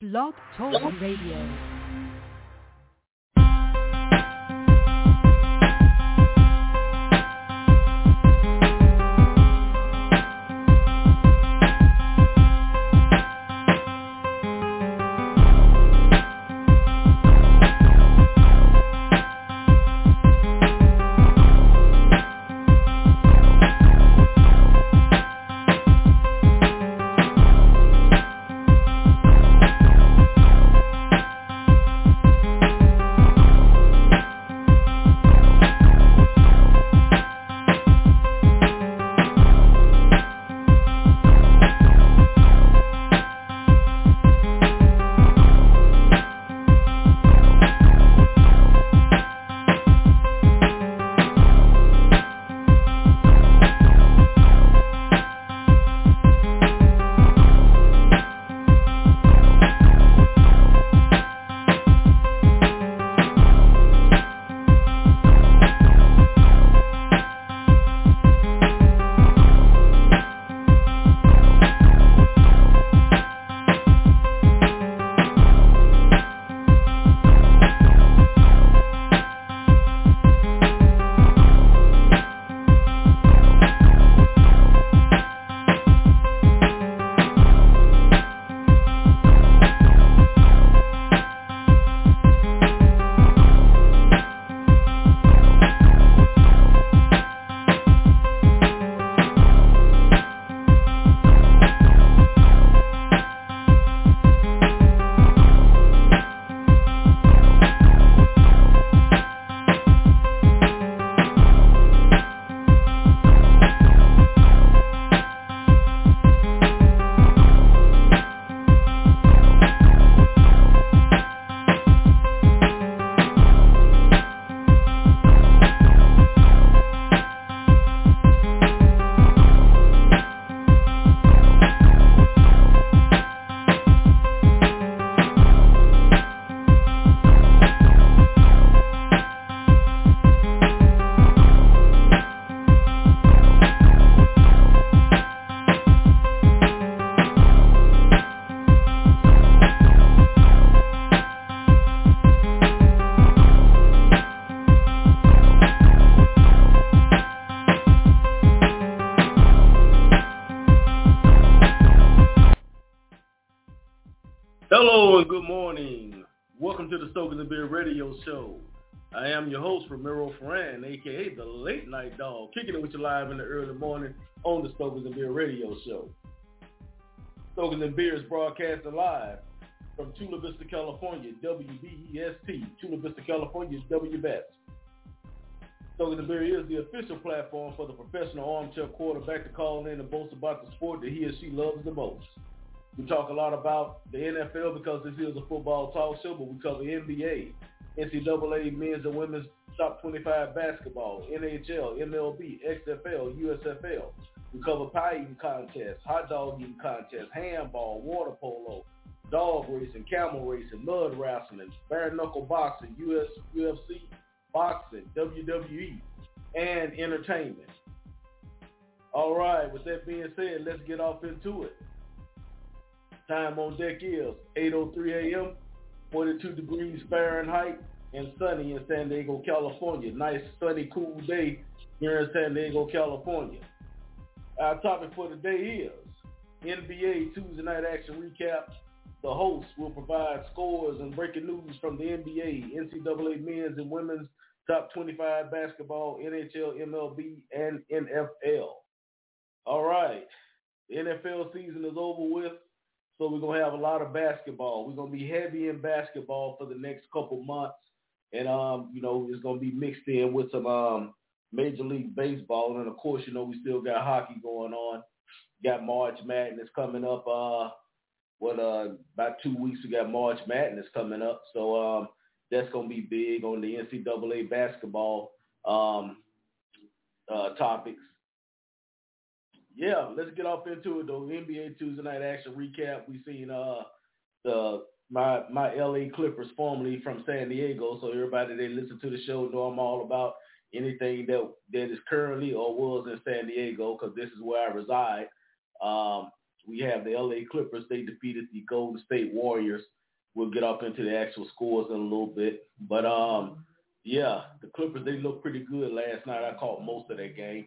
Blog Talk Radio. Hello and good morning. Welcome to the Stokers and Beer Radio Show. I am your host, Ramiro Ferran, a.k.a. the Late Night Dog, kicking it with you live in the early morning on the Stokers and Beer Radio Show. Stokers and Beer is broadcasting live from Chula Vista, California, WBEST, Chula Vista, California, WBEST. Stokers and Beer is the official platform for the professional armchair quarterback to call in and boast about the sport that he or she loves the most. We talk a lot about the NFL because this is a football talk show, but we cover NBA, NCAA men's and women's top 25 basketball, NHL, MLB, XFL, USFL. We cover pie eating contests, hot dog eating contests, handball, water polo, dog racing, camel racing, mud wrestling, bare knuckle boxing, UFC, boxing, WWE, and entertainment. All right, with that being said, let's get off into it. Time on deck is 8:03 a.m., 42 degrees Fahrenheit, and sunny in San Diego, California. Nice, sunny, cool day here in San Diego, California. Our topic for today is NBA Tuesday night action recap. The host will provide scores and breaking news from the NBA, NCAA men's and women's top 25 basketball, NHL, MLB, and NFL. All right, the NFL season is over with. So we're going to have a lot of basketball. We're going to be heavy in basketball for the next couple months. And, it's going to be mixed in with some Major League Baseball. And, of course, we still got hockey going on. Got March Madness coming up. About 2 weeks we got March Madness coming up. So that's going to be big on the NCAA basketball topics. Yeah, let's get off into it, though. NBA Tuesday night action recap. We seen my LA Clippers, formerly from San Diego, so everybody that listen to the show know I'm all about anything that is currently or was in San Diego, because this is where I reside. we have the LA Clippers. They defeated the Golden State Warriors. We'll get up into the actual scores in a little bit. But, yeah, the Clippers, they looked pretty good last night. I caught most of that game.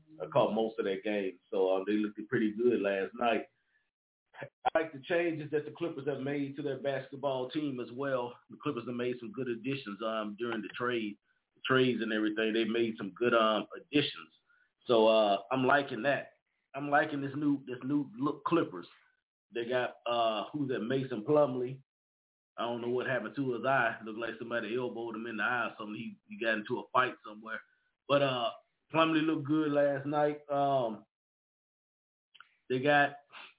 So they looked pretty good last night. I like the changes that the Clippers have made to their basketball team as well. The Clippers have made some good additions during the trades and everything. They made some good additions. So I'm liking that. I'm liking this new look Clippers. They got who's that? Mason Plumlee. I don't know what happened to his eye. Looked like somebody elbowed him in the eye or something. He got into a fight somewhere. But Plumlee looked good last night. They got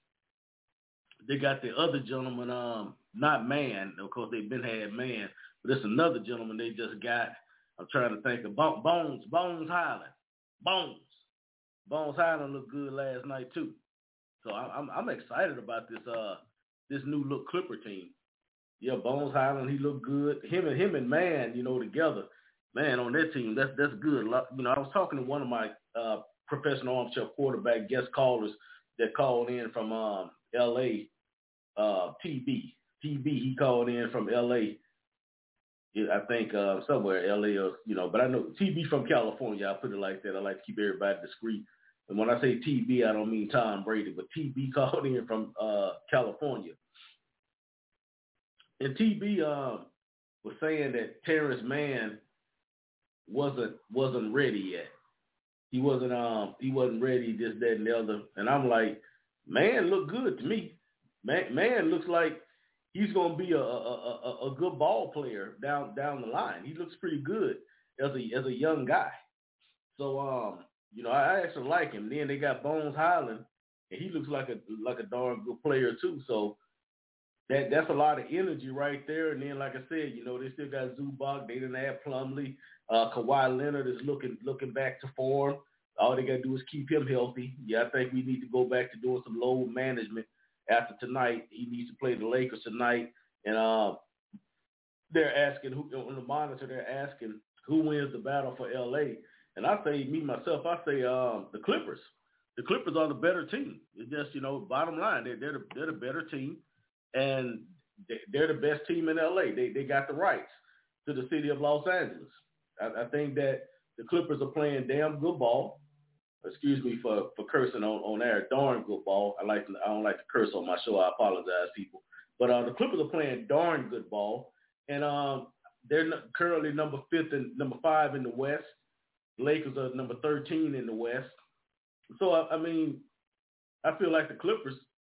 the other gentleman, not Man. Of course, they've been had Man, but it's another gentleman they just got. I'm trying to think of Bones Highland. Bones Highland looked good last night too. So I'm excited about this new look Clipper team. Yeah, Bones Highland, he looked good. Him and Man, together, man, on that team, that's good. I was talking to one of my professional armchair quarterback guest callers that called in from L.A. TB, he called in from L.A. I think somewhere L.A. or but I know TB from California. I put it like that. I like to keep everybody discreet. And when I say TB, I don't mean Tom Brady, but TB called in from California. And TB was saying that Terrence Mann wasn't ready yet. He wasn't ready, this, that, and the other. And I'm like, Man looked good to me. Man looks like he's going to be a good ball player down the line. He looks pretty good as a young guy. So I actually like him. Then they got Bones Highland, and he looks like a darn good player too. So that's a lot of energy right there. And then, like I said, they still got Zubac. They didn't have Plumlee. Kawhi Leonard is looking back to form. All they got to do is keep him healthy. Yeah, I think we need to go back to doing some load management after tonight. He needs to play the Lakers tonight. And they're asking, on the monitor, they're asking who wins the battle for L.A. And I say, the Clippers. The Clippers are the better team. It's just, bottom line, they're the better team. And they're the best team in L.A. They got the rights to the city of Los Angeles. I think that the Clippers are playing damn good ball. Excuse me for cursing on air. Darn good ball. I don't like to curse on my show. I apologize, people. But the Clippers are playing darn good ball, and they're currently number 5 in the West. Lakers are number 13 in the West. So I feel like the Clippers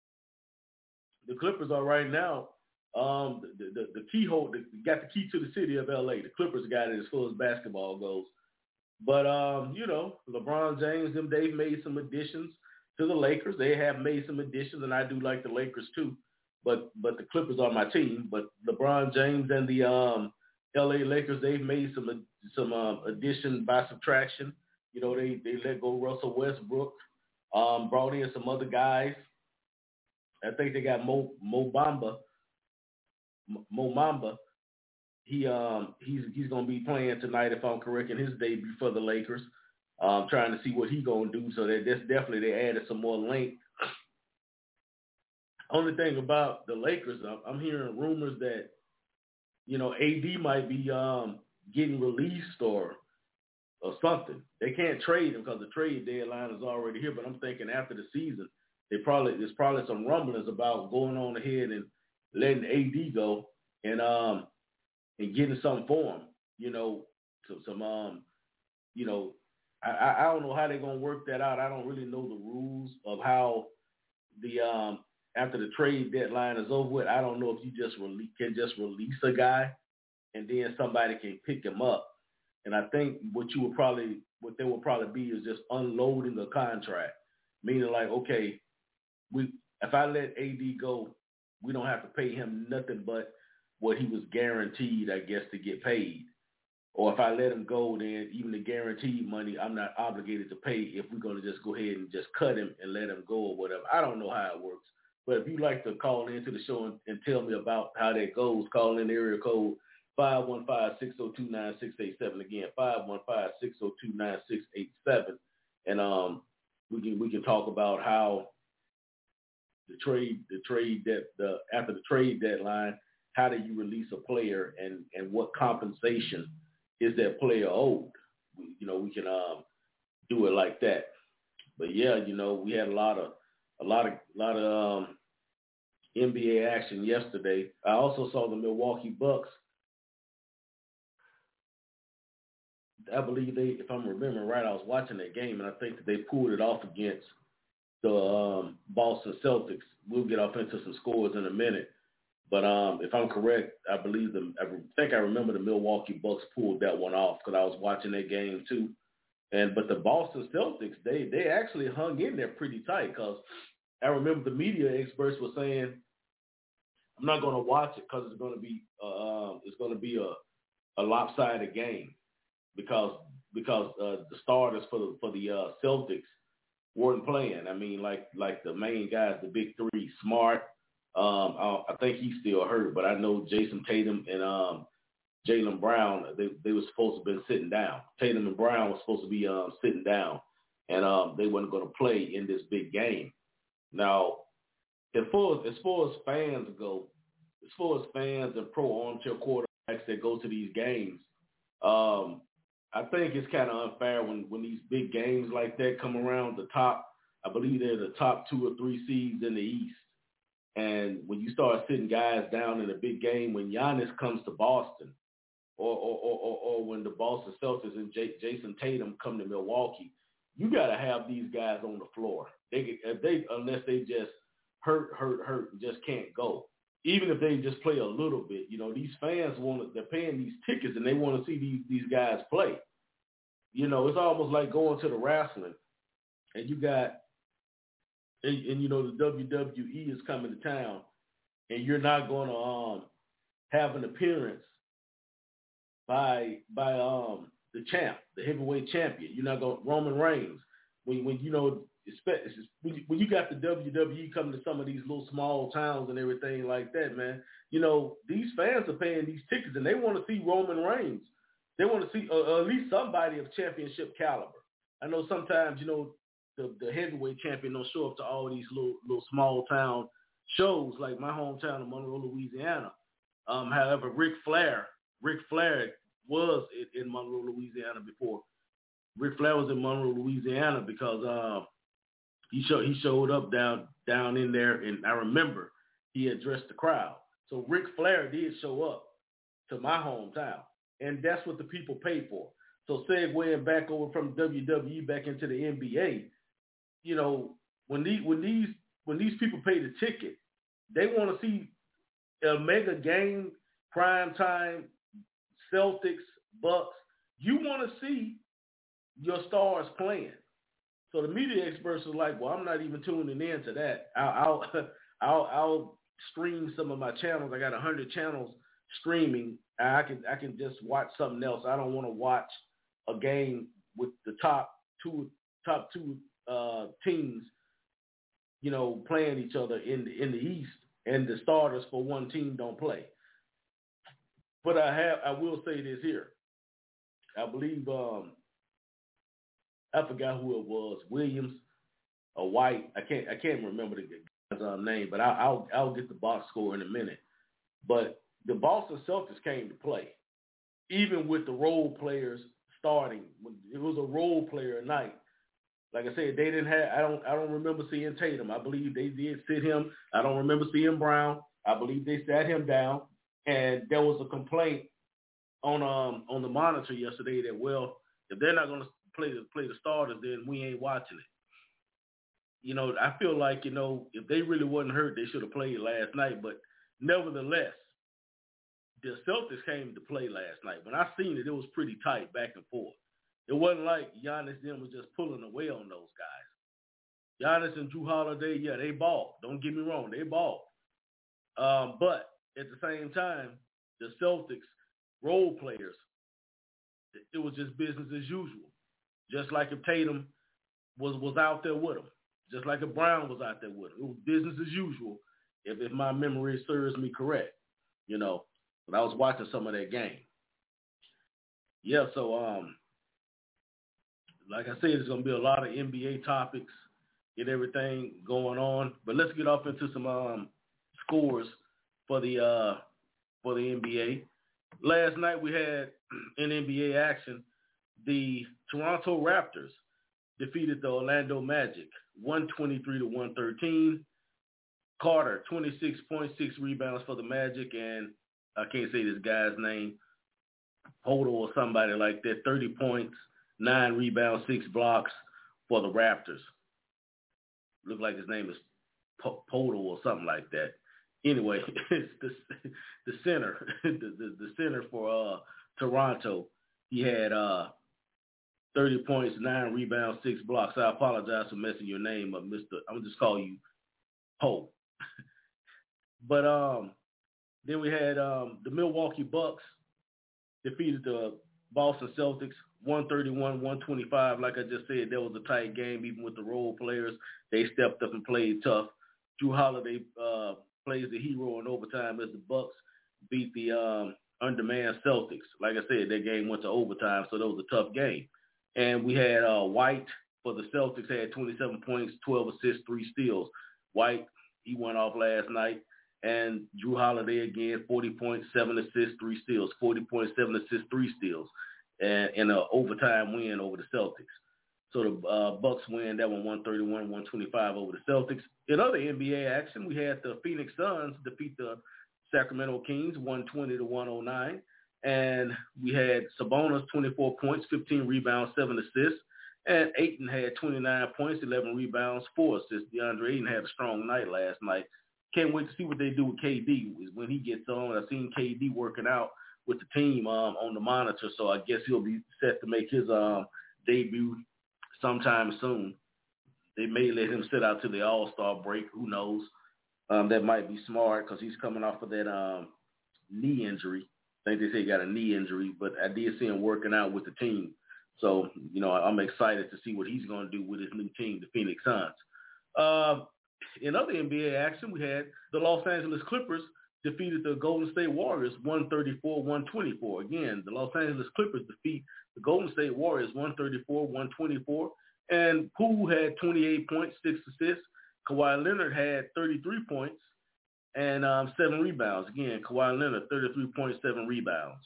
are right now the keyhole. Got the key to the city of LA. The Clippers got it as far as basketball goes. But, LeBron James, they've made some additions to the Lakers. They have made some additions, and I do like the Lakers too. But the Clippers are my team. But LeBron James and the L.A. Lakers, they've made some addition by subtraction. They let go Russell Westbrook, brought in some other guys. I think they got Mo Bamba. He's going to be playing tonight, if I'm correct, in his debut for the Lakers. Trying to see what he's going to do. So that's definitely, they added some more length. Only thing about the Lakers, I'm hearing rumors that, AD might be getting released or something. They can't trade him because the trade deadline is already here. But I'm thinking after the season, there's probably some rumblings about going on ahead and letting AD go and getting something for him, I don't know how they're going to work that out. I don't really know the rules of how the after the trade deadline is over with. I don't know if you can just release a guy and then somebody can pick him up. And I think what there will probably be is just unloading a contract, meaning like, okay, if I let AD go, we don't have to pay him nothing but what he was guaranteed, I guess, to get paid. Or if I let him go, then even the guaranteed money, I'm not obligated to pay if we're going to just go ahead and just cut him and let him go or whatever. I don't know how it works. But if you'd like to call into the show and tell me about how that goes, call in the area code 515-602-9687. Again, 515-602-9687. And we can talk about how after the trade deadline, how do you release a player and what compensation is that player owed? We can do it like that. But yeah, we had a lot of NBA action yesterday. I also saw the Milwaukee Bucks. I believe if I'm remembering right, I was watching that game, and I think that they pulled it off against the Boston Celtics. We'll get off into some scores in a minute. But if I'm correct, I think I remember the Milwaukee Bucks pulled that one off because I was watching that game too. But the Boston Celtics, they actually hung in there pretty tight because I remember the media experts were saying, I'm not going to watch it because it's going to be a lopsided game because the starters for the Celtics weren't playing. I mean, like the main guys, the big three, Smart. I think he's still hurt, but I know Jason Tatum and Jaylen Brown, they were supposed to have been sitting down. Tatum and Brown were supposed to be sitting down, and they weren't going to play in this big game. Now, as far as fans go, as far as fans and pro armchair quarterbacks that go to these games, I think it's kind of unfair when these big games like that come around. I believe they're the top 2 or 3 seeds in the East. And when you start sitting guys down in a big game, when Giannis comes to Boston, or when the Boston Celtics and Jason Tatum come to Milwaukee, you got to have these guys on the floor. Unless they just hurt, and just can't go. Even if they just play a little bit, these fans they're paying these tickets and they want to see these guys play. It's almost like going to the wrestling, and you got. And the WWE is coming to town, and you're not going to have an appearance by the champ, the heavyweight champion. You're not going Roman Reigns. When you when you got the WWE coming to some of these little small towns and everything like that, man. These fans are paying these tickets, and they want to see Roman Reigns. They want to see at least somebody of championship caliber. I know sometimes the heavyweight champion don't show up to all these little small town shows like my hometown of Monroe, Louisiana. However, Ric Flair was in Monroe, Louisiana before. Ric Flair was in Monroe, Louisiana because he showed up down in there, and I remember he addressed the crowd. So Ric Flair did show up to my hometown, and that's what the people pay for. So segueing back over from WWE back into the NBA. When these people pay the ticket, they want to see a mega game, prime time, Celtics, Bucks. You want to see your stars playing. So the media experts are like, well, I'm not even tuning in to that. I'll stream some of my channels. I got 100 channels streaming. I can just watch something else. I don't want to watch a game with the top two teams, playing each other in the East, and the starters for one team don't play. But I will say this here. I believe I forgot who it was, Williams or White. I can't remember the guy's name, but I'll get the box score in a minute. But the Boston Celtics came to play, even with the role players starting. It was a role player night. Like I said, they didn't have. I don't remember seeing Tatum. I believe they did sit him. I don't remember seeing Brown. I believe they sat him down, and there was a complaint on the monitor yesterday that, well, if they're not going to play the starters, then we ain't watching it. I feel like if they really wasn't hurt, they should have played last night. But nevertheless, the Celtics came to play last night. When I seen it, it was pretty tight back and forth. It wasn't like Giannis then was just pulling away on those guys. Giannis and Jrue Holiday, yeah, they balled. Don't get me wrong, they balled. But at the same time, the Celtics role players, it was just business as usual. Just like if Tatum was out there with them. Just like if Brown was out there with them. It was business as usual, if my memory serves me correct. But I was watching some of that game. Yeah, so like I said, there's going to be a lot of NBA topics get everything going on. But let's get off into some scores for the NBA. Last night we had in NBA action, the Toronto Raptors defeated the Orlando Magic 123-113. Carter, 26.6 rebounds for the Magic, and I can't say this guy's name, Hodo or somebody like that, 30 points, 9 rebounds, 6 blocks for the Raptors. Look like his name is Poto or something like that. Anyway, it's the center, the center for Toronto. He had 30 points, 9 rebounds, 6 blocks. I apologize for messing your name up, Mister. I'm gonna just call you Ho. But then we had the Milwaukee Bucks defeated the Boston Celtics 131-125. Like I just said, that was a tight game. Even with the role players, they stepped up and played tough. Drew Holiday plays the hero in overtime as the Bucks beat the undermanned Celtics. Like I said, that game went to overtime, so that was a tough game. And we had White for the Celtics had 27 points, 12 assists, 3 steals. White, he went off last night. And Drew Holiday again, 40 points, 7 assists, 3 steals. 40 points, 7 assists, 3 steals. And in an overtime win over the Celtics. So the Bucks win that one 131-125 over the Celtics. In other NBA action, we had the Phoenix Suns defeat the Sacramento Kings 120-109. And we had Sabonis, 24 points, 15 rebounds, 7 assists. And Ayton had 29 points, 11 rebounds, 4 assists. DeAndre Ayton had a strong night last night. Can't wait to see what they do with KD when he gets on. I've seen KD working out with the team on the monitor, so I guess he'll be set to make his debut sometime soon. They may let him sit out to the All-Star break. Who knows? That might be smart because he's coming off of that knee injury. I think they say he got a knee injury, but I did see him working out with the team. So, I'm excited to see what he's going to do with his new team, the Phoenix Suns. In other NBA action, we had the Los Angeles Clippers defeated the Golden State Warriors 134-124. Again, the Los Angeles Clippers defeat the Golden State Warriors 134-124. And Poole had 28 points, 6 assists. Kawhi Leonard had 33 points and 7 rebounds. Again, Kawhi Leonard, 33 points, 7 rebounds.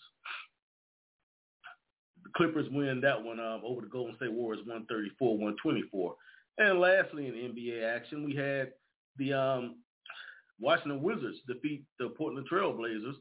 The Clippers win that one over the Golden State Warriors 134-124. And lastly, in NBA action, we had the Washington Wizards defeat the Portland Trail Blazers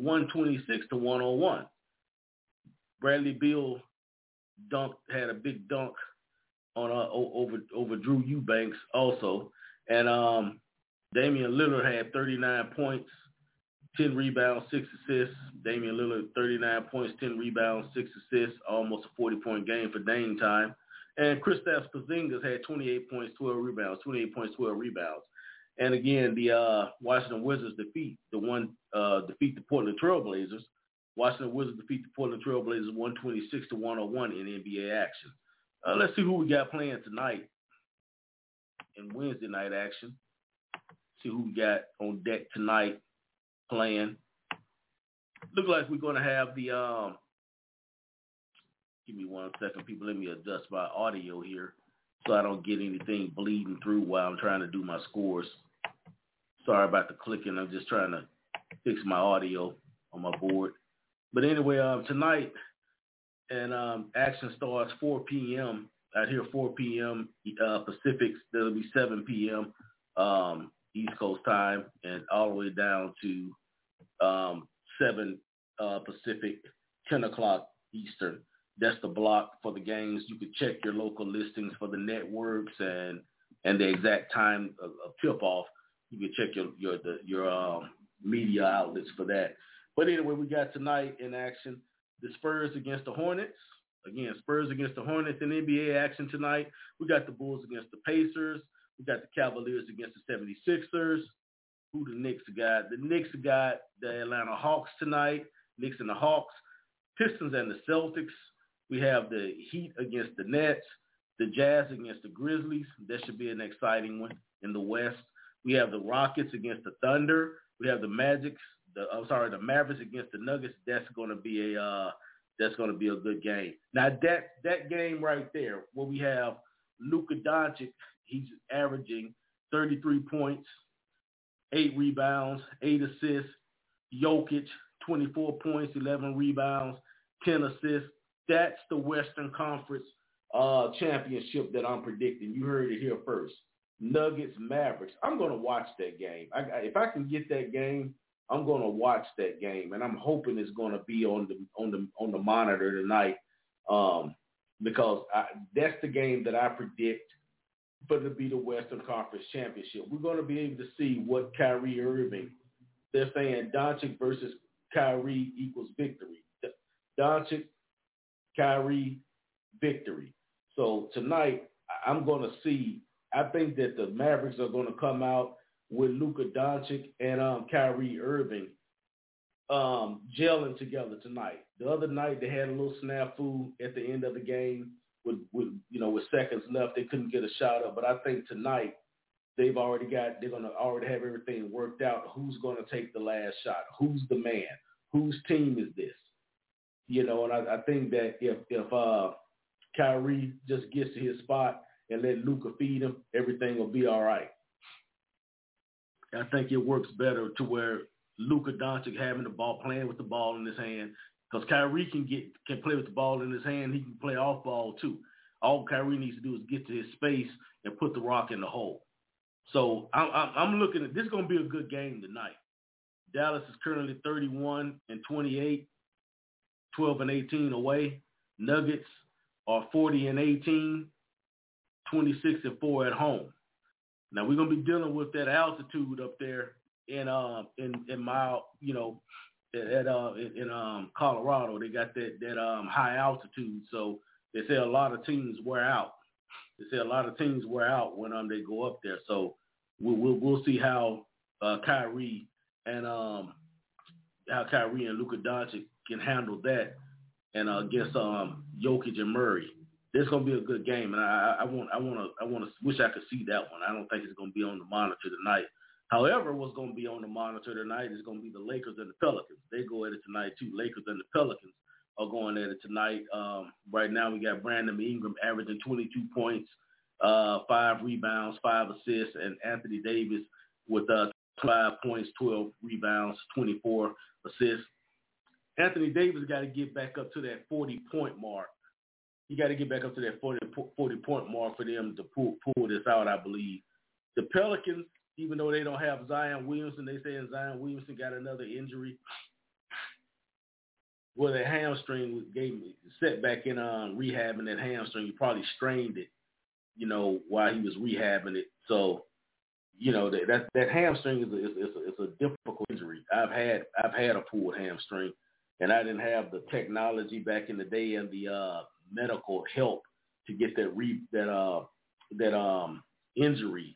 126-101. Bradley Beal had a big dunk on over Drew Eubanks also, and Damian Lillard had 39 points, 10 rebounds, 6 assists. Damian Lillard 39 points, 10 rebounds, 6 assists, almost a 40-point game for Dame time. And Kristaps Porzingis had 28 points, 12 rebounds, 28 points, 12 rebounds. And again, the Washington Wizards defeat the Portland Trail Blazers. Washington Wizards defeat the Portland Trail Blazers 126-101 in NBA action. Let's see who we got playing tonight in Wednesday night action. See who we got on deck tonight playing. Look like we're going to have the give me 1 second, people. Let me adjust my audio here so I don't get anything bleeding through while I'm trying to do my scores. Sorry about the clicking. I'm just trying to fix my audio on my board. But anyway, tonight, and action starts 4 p.m. out here, 4 p.m. Pacific. That'll be 7 p.m. East Coast time, and all the way down to 7 Pacific, 10 o'clock Eastern. That's the block for the games. You can check your local listings for the networks and the exact time of tip-off. You can check your media outlets for that. But anyway, we got tonight in action the Spurs against the Hornets. Again, Spurs against the Hornets in NBA action tonight. We got the Bulls against the Pacers. We got the Cavaliers against the 76ers. Who the Knicks got? The Knicks got the Atlanta Hawks tonight. Knicks and the Hawks. Pistons and the Celtics. We have the Heat against the Nets, the Jazz against the Grizzlies. That should be an exciting one in the West. We have the Rockets against the Thunder. We have the Mavericks against the Nuggets. That's going to be a good game. Now that game right there, where we have Luka Doncic, He's averaging 33 points, 8 rebounds, 8 assists. Jokic, 24 points, 11 rebounds, 10 assists. That's the Western Conference championship that I'm predicting. You heard it here first. Nuggets, Mavericks. I'm going to watch that game. If I can get that game, I'm going to watch that game, and I'm hoping it's going to be on the monitor tonight, because that's the game that I predict for to be the Western Conference championship. We're going to be able to see what Kyrie Irving. They're saying Doncic versus Kyrie equals victory. Doncic, Kyrie, victory. So tonight, I'm going to see. I think that the Mavericks are going to come out with Luka Doncic and Kyrie Irving gelling together tonight. The other night they had a little snafu at the end of the game with seconds left. They couldn't get a shot up. But I think tonight they're going to already have everything worked out. Who's going to take the last shot? Who's the man? Whose team is this? And I think that if Kyrie just gets to his spot and let Luka feed him, everything will be all right. I think it works better to where Luka Doncic having the ball, playing with the ball in his hand, because Kyrie can play with the ball in his hand. He can play off ball too. All Kyrie needs to do is get to his space and put the rock in the hole. So I'm looking at this. Is going to be a good game tonight. Dallas is currently 31-28, 12-18 away. Nuggets are 40-18, 26-4 at home. Now we're gonna be dealing with that altitude up there in Colorado. They got that high altitude, so they say a lot of teams wear out. When they go up there. So we'll see how Kyrie and Luka Doncic can handle that, and against Jokic and Murray. This is gonna be a good game, and I wish I could see that one. I don't think it's gonna be on the monitor tonight. However, what's gonna be on the monitor tonight is gonna be the Lakers and the Pelicans. They go at it tonight too. Lakers and the Pelicans are going at it tonight. Right now we got Brandon Ingram averaging 22 points, 5 rebounds, 5 assists, and Anthony Davis with 5 points, 12 rebounds, 24 assists. Anthony Davis got to get back up to that 40-point mark. He got to get back up to that 40-point mark for them to pull this out, I believe. The Pelicans, even though they don't have Zion Williamson, they say Zion Williamson got another injury. Well, that hamstring gave me setback in rehabbing that hamstring. He probably strained it, while he was rehabbing it. So, that hamstring is a difficult injury. I've had a pulled hamstring, and I didn't have the technology back in the day and the medical help to get that injury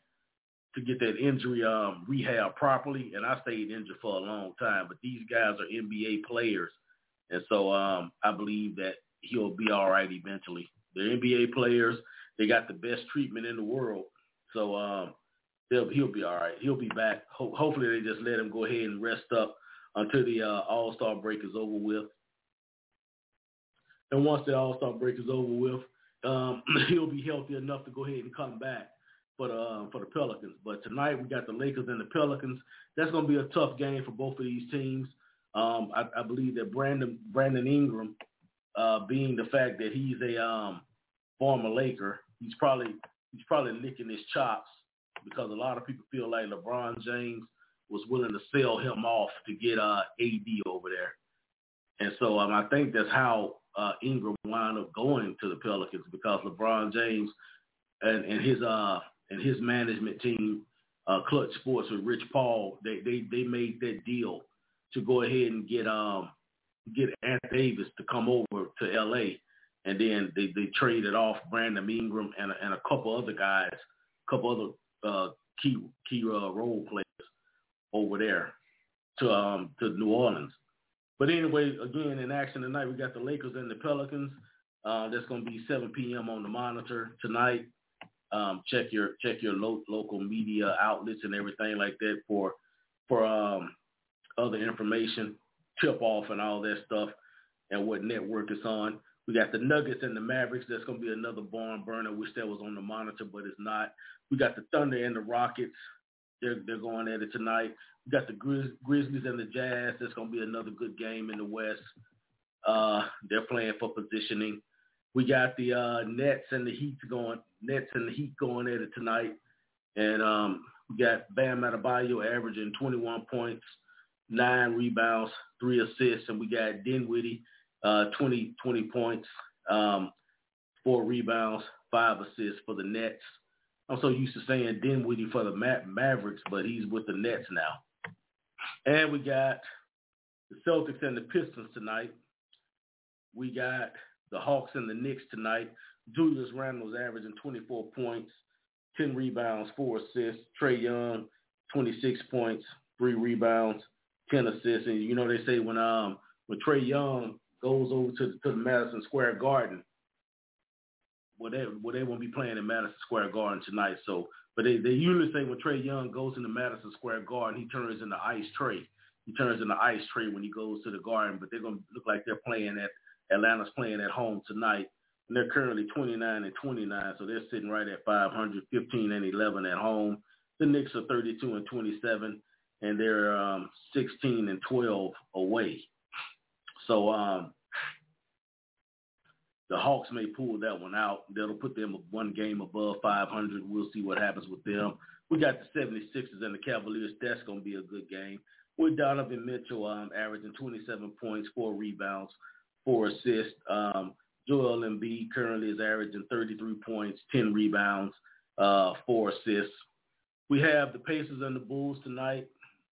rehab properly, and I stayed injured for a long time. But these guys are NBA players, and so I believe that he'll be all right eventually. They're NBA players. They got the best treatment in the world, so he'll be all right. He'll be back. Hopefully they just let him go ahead and rest up until the All-Star break is over with. And once the All-Star break is over with, he'll be healthy enough to go ahead and come back for the Pelicans. But tonight we got the Lakers and the Pelicans. That's going to be a tough game for both of these teams. I believe that Brandon Ingram, being the fact that he's a former Laker, he's probably licking his chops, because a lot of people feel like LeBron James was willing to sell him off to get AD over there. And so I think that's how Ingram wound up going to the Pelicans, because LeBron James and his management team, Clutch Sports with Rich Paul, they made that deal to go ahead and get Anthony Davis to come over to L.A. And then they traded off Brandon Ingram and a couple other guys, key role players over there to New Orleans. But anyway, again, in action tonight, we got the Lakers and the Pelicans. That's going to be 7 p.m. on the monitor tonight. Check your local media outlets and everything like that for other information, tip off and all that stuff, and what network it's on. We got the Nuggets and the Mavericks. That's going to be another barn burner. Wish that was on the monitor, but it's not. We got the Thunder and the Rockets. They're going at it tonight. We got the Grizzlies and the Jazz. That's going to be another good game in the West. They're playing for positioning. We got the Nets and the Heat going at it tonight. And we got Bam Adebayo averaging 21 points, 9 rebounds, 3 assists, and we got Dinwiddie 20 points, 4 rebounds, 5 assists for the Nets. I'm so used to saying Dinwiddie for the Mavericks, but he's with the Nets now. And we got the Celtics and the Pistons tonight. We got the Hawks and the Knicks tonight. Julius Randle's averaging 24 points, 10 rebounds, 4 assists. Trae Young, 26 points, 3 rebounds, 10 assists. And you know they say when Trae Young goes over to the Madison Square Garden, they won't be playing in Madison Square Garden tonight. So, but they usually say when Trae Young goes into Madison Square Garden, he turns into Ice Trae. He turns into Ice Trae when he goes to the Garden. But they're gonna look like they're playing at Atlanta's playing at home tonight, and they're currently 29-29. So they're sitting right at 500, 15-11 at home. The Knicks are 32-27, and they're 16-12 away. So the Hawks may pull that one out. That'll put them one game above 500. We'll see what happens with them. We got the 76ers and the Cavaliers. That's going to be a good game. With Donovan Mitchell averaging 27 points, 4 rebounds, 4 assists. Joel Embiid currently is averaging 33 points, 10 rebounds, 4 assists. We have the Pacers and the Bulls tonight.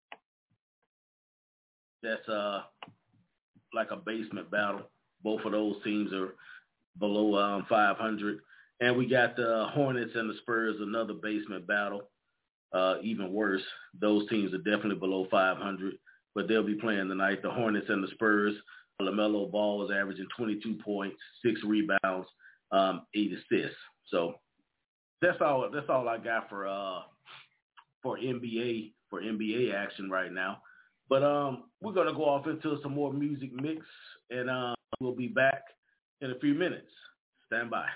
That's like a basement battle. Both of those teams are below 500. And we got the Hornets and the Spurs, another basement battle, even worse. Those teams are definitely below 500, but they'll be playing tonight. The Hornets and the Spurs, LaMelo Ball is averaging 22 points, 6 rebounds, 8 assists. So that's all I got for NBA action right now. But we're going to go off into some more music mix, and we'll be back in a few minutes. Stand by.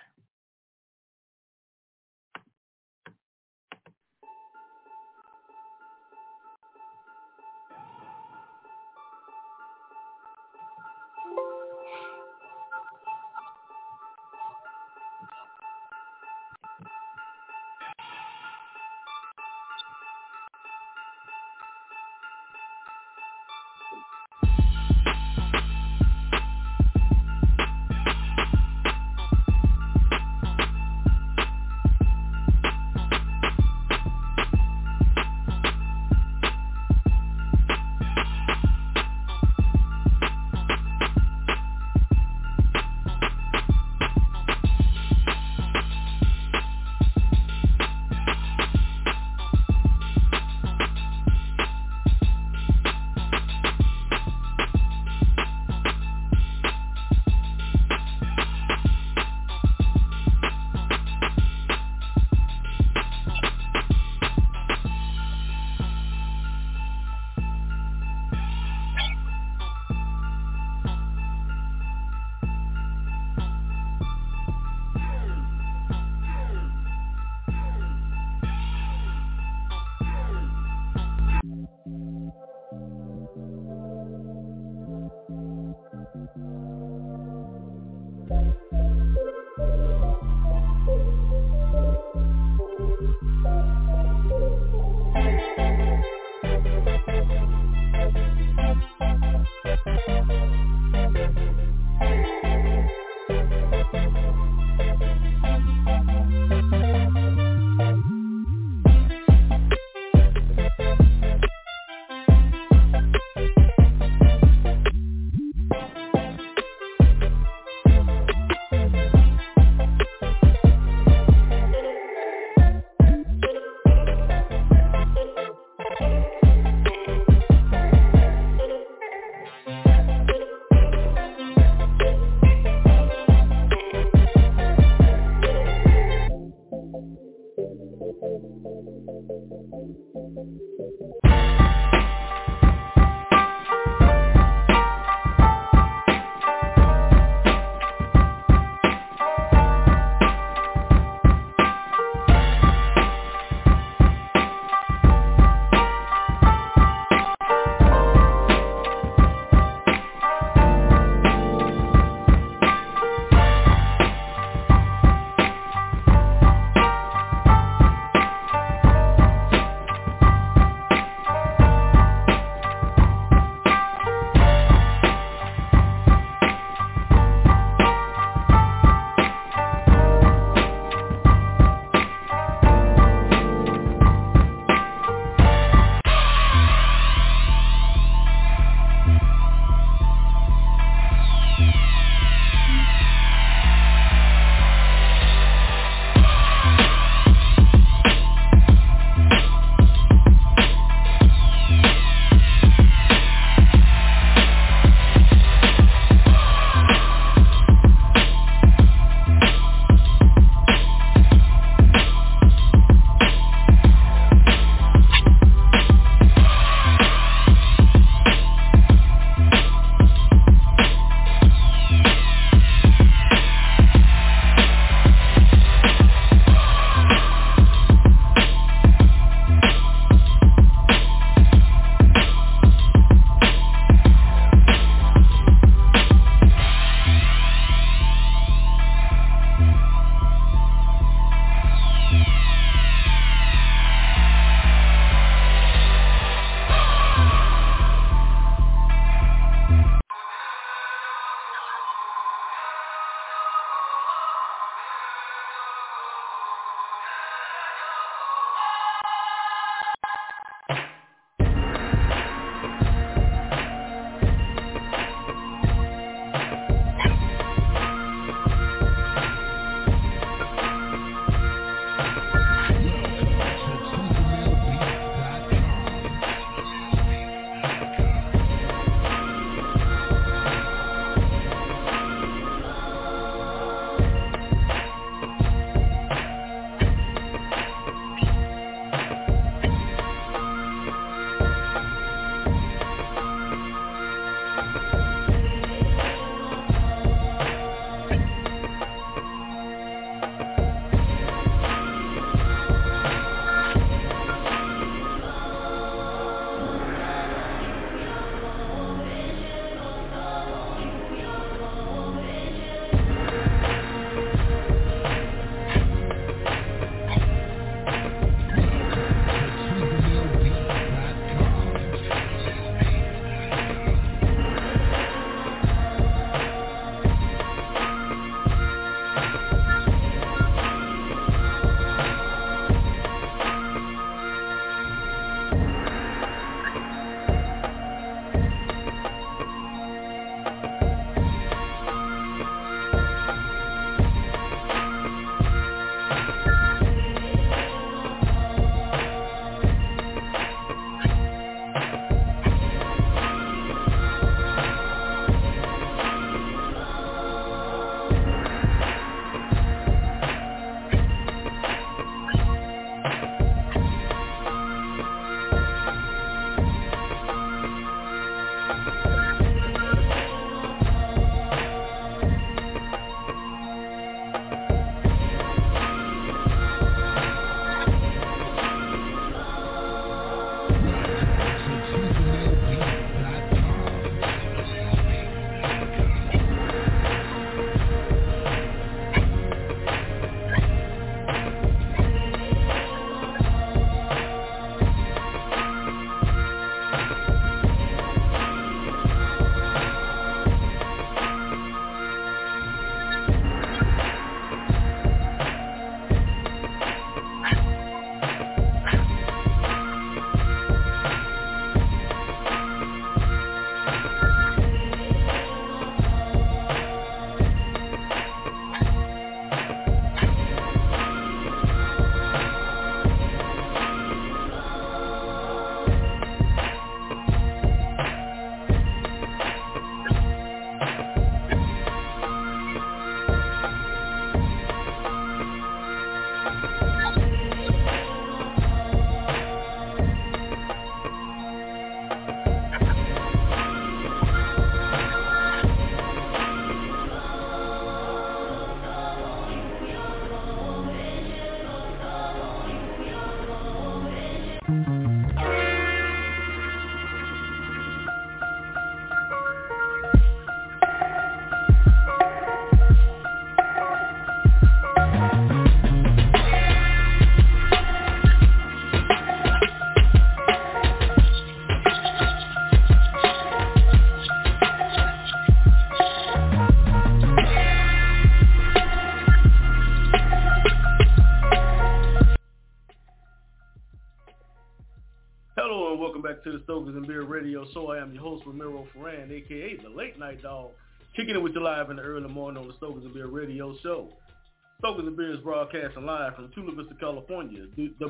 To the Stokers and Beer Radio Show. I am your host, Ramiro Ferran, a.k.a. the Late Night Dog, kicking it with you live in the early morning on the Stokers and Beer Radio Show. Stokers and Beer is broadcasting live from Chula Vista, California,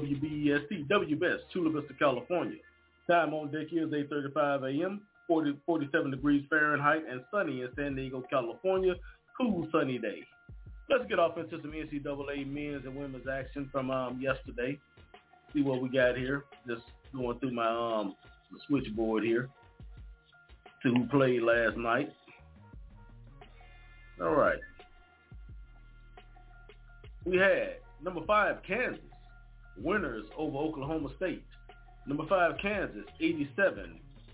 WBEST, WBEST, Chula Vista, California. Time on deck is 8:35 a.m., 47 degrees Fahrenheit, and sunny in San Diego, California. Cool, sunny day. Let's get off into some NCAA men's and women's action from yesterday. See what we got here. Just going through my switchboard here to who played last night. All right. We had number 5 Kansas winners over Oklahoma State. Number 5 Kansas 87-76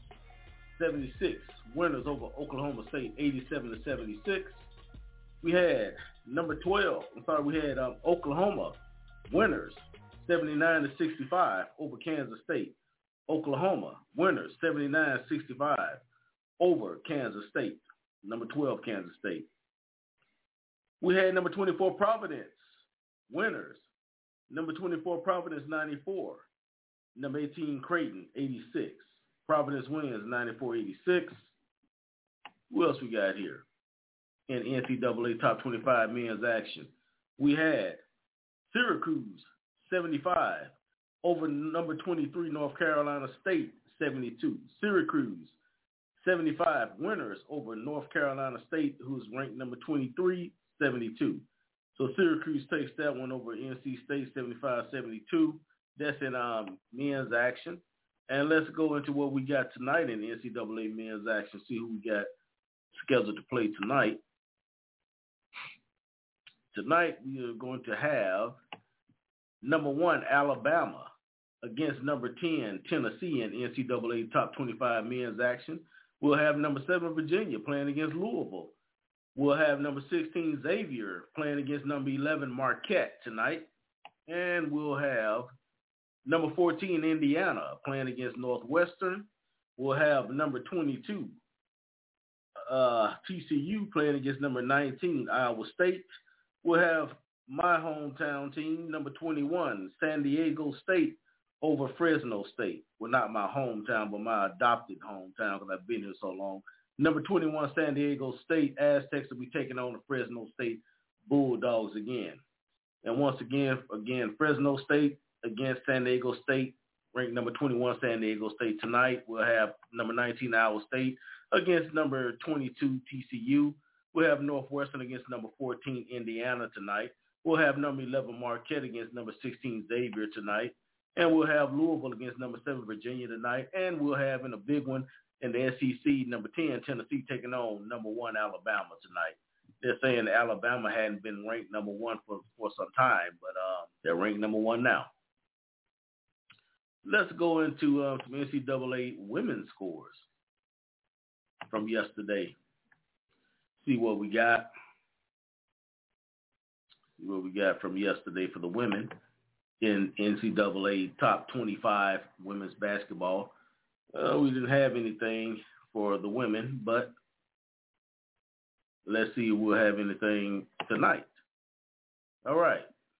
winners over Oklahoma State 87-76. We had number 12. We had Oklahoma winners 79-65 over Kansas State. Oklahoma winners 79-65 over Kansas State. Number 12 Kansas State. We had number 24 Providence winners. Number 24 Providence 94. Number 18 Creighton 86. Providence wins 94-86. Who else we got here in NCAA Top 25 men's action? We had Syracuse 75 over number 23 North Carolina State 72. Syracuse 75 winners over North Carolina State, who's ranked number 23, 72. So Syracuse takes that one over NC State 75-72. That's in men's action. And let's go into what we got tonight in the NCAA men's action, see who we got scheduled to play tonight. Tonight we are going to have number 1, Alabama against number 10, Tennessee in NCAA Top 25 men's action. We'll have number 7, Virginia playing against Louisville. We'll have number 16, Xavier playing against number 11, Marquette tonight. And we'll have number 14, Indiana playing against Northwestern. We'll have number 22, TCU playing against number 19, Iowa State. We'll have my hometown team, number 21, San Diego State over Fresno State. Well, not my hometown, but my adopted hometown because I've been here so long. Number 21, San Diego State Aztecs will be taking on the Fresno State Bulldogs again. And once again, Fresno State against San Diego State, ranked number 21 San Diego State tonight. We'll have number 19 Iowa State against number 22 TCU. We'll have Northwestern against number 14 Indiana tonight. We'll have number 11 Marquette against number 16 Xavier tonight. And we'll have Louisville against number 7 Virginia tonight. And we'll have in a big one in the SEC, number 10 Tennessee taking on number 1 Alabama tonight. They're saying Alabama hadn't been ranked number 1 for some time, but they're ranked number 1 now. Let's go into some NCAA women's scores from yesterday. See what we got. See what we got from yesterday for the women in NCAA Top 25 women's basketball. We didn't have anything for the women, but let's see if we'll have anything tonight. All right.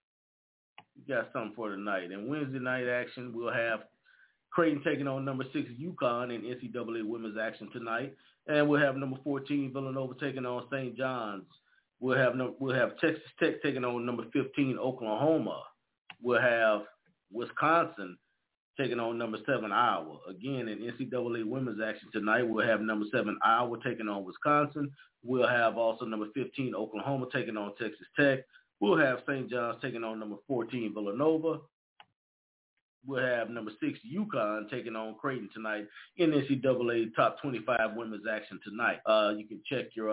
We got something for tonight. In Wednesday night action, we'll have Creighton taking on number 6 UConn in NCAA women's action tonight. And we'll have number 14 Villanova taking on St. John's. We'll have Texas Tech taking on number 15 Oklahoma. We'll have Wisconsin taking on number 7 Iowa. Again, in NCAA women's action tonight, we'll have number 7 Iowa taking on Wisconsin. We'll have also number 15 Oklahoma taking on Texas Tech. We'll have St. John's taking on number 14 Villanova. We'll have number 6 UConn taking on Creighton tonight in NCAA Top 25 women's action tonight. You can check your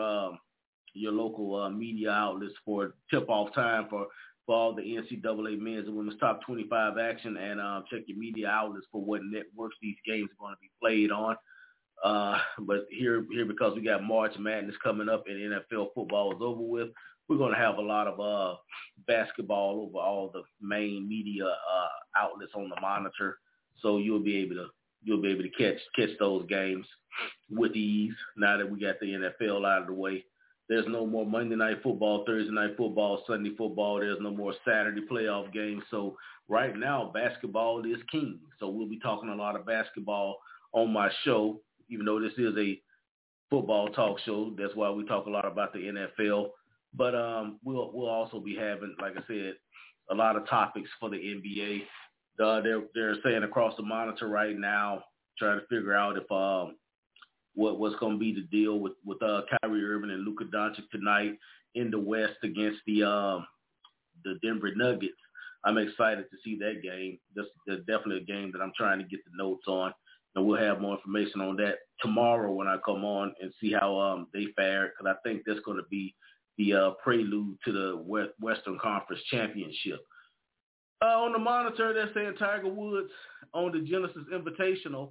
local media outlets for tip-off time for all the NCAA men's and women's top 25 action, and check your media outlets for what networks these games are going to be played on. But here, because we got March Madness coming up and NFL football is over with, we're going to have a lot of basketball over all the main media outlets on the monitor, so you'll be able to catch those games with ease now that we got the NFL out of the way. There's no more Monday night football, Thursday night football, Sunday football. There's no more Saturday playoff games. So right now, basketball is king. So we'll be talking a lot of basketball on my show, even though this is a football talk show. That's why we talk a lot about the NFL. But we'll also be having, like I said, a lot of topics for the NBA. They're saying across the monitor right now, trying to figure out if what's going to be the deal with Kyrie Irving and Luka Doncic tonight in the West against the Denver Nuggets. I'm excited to see that game. That's definitely a game that I'm trying to get the notes on, and we'll have more information on that tomorrow when I come on and see how they fared, because I think that's going to be the prelude to the Western Conference Championship. On the monitor, they're saying Tiger Woods on the Genesis Invitational.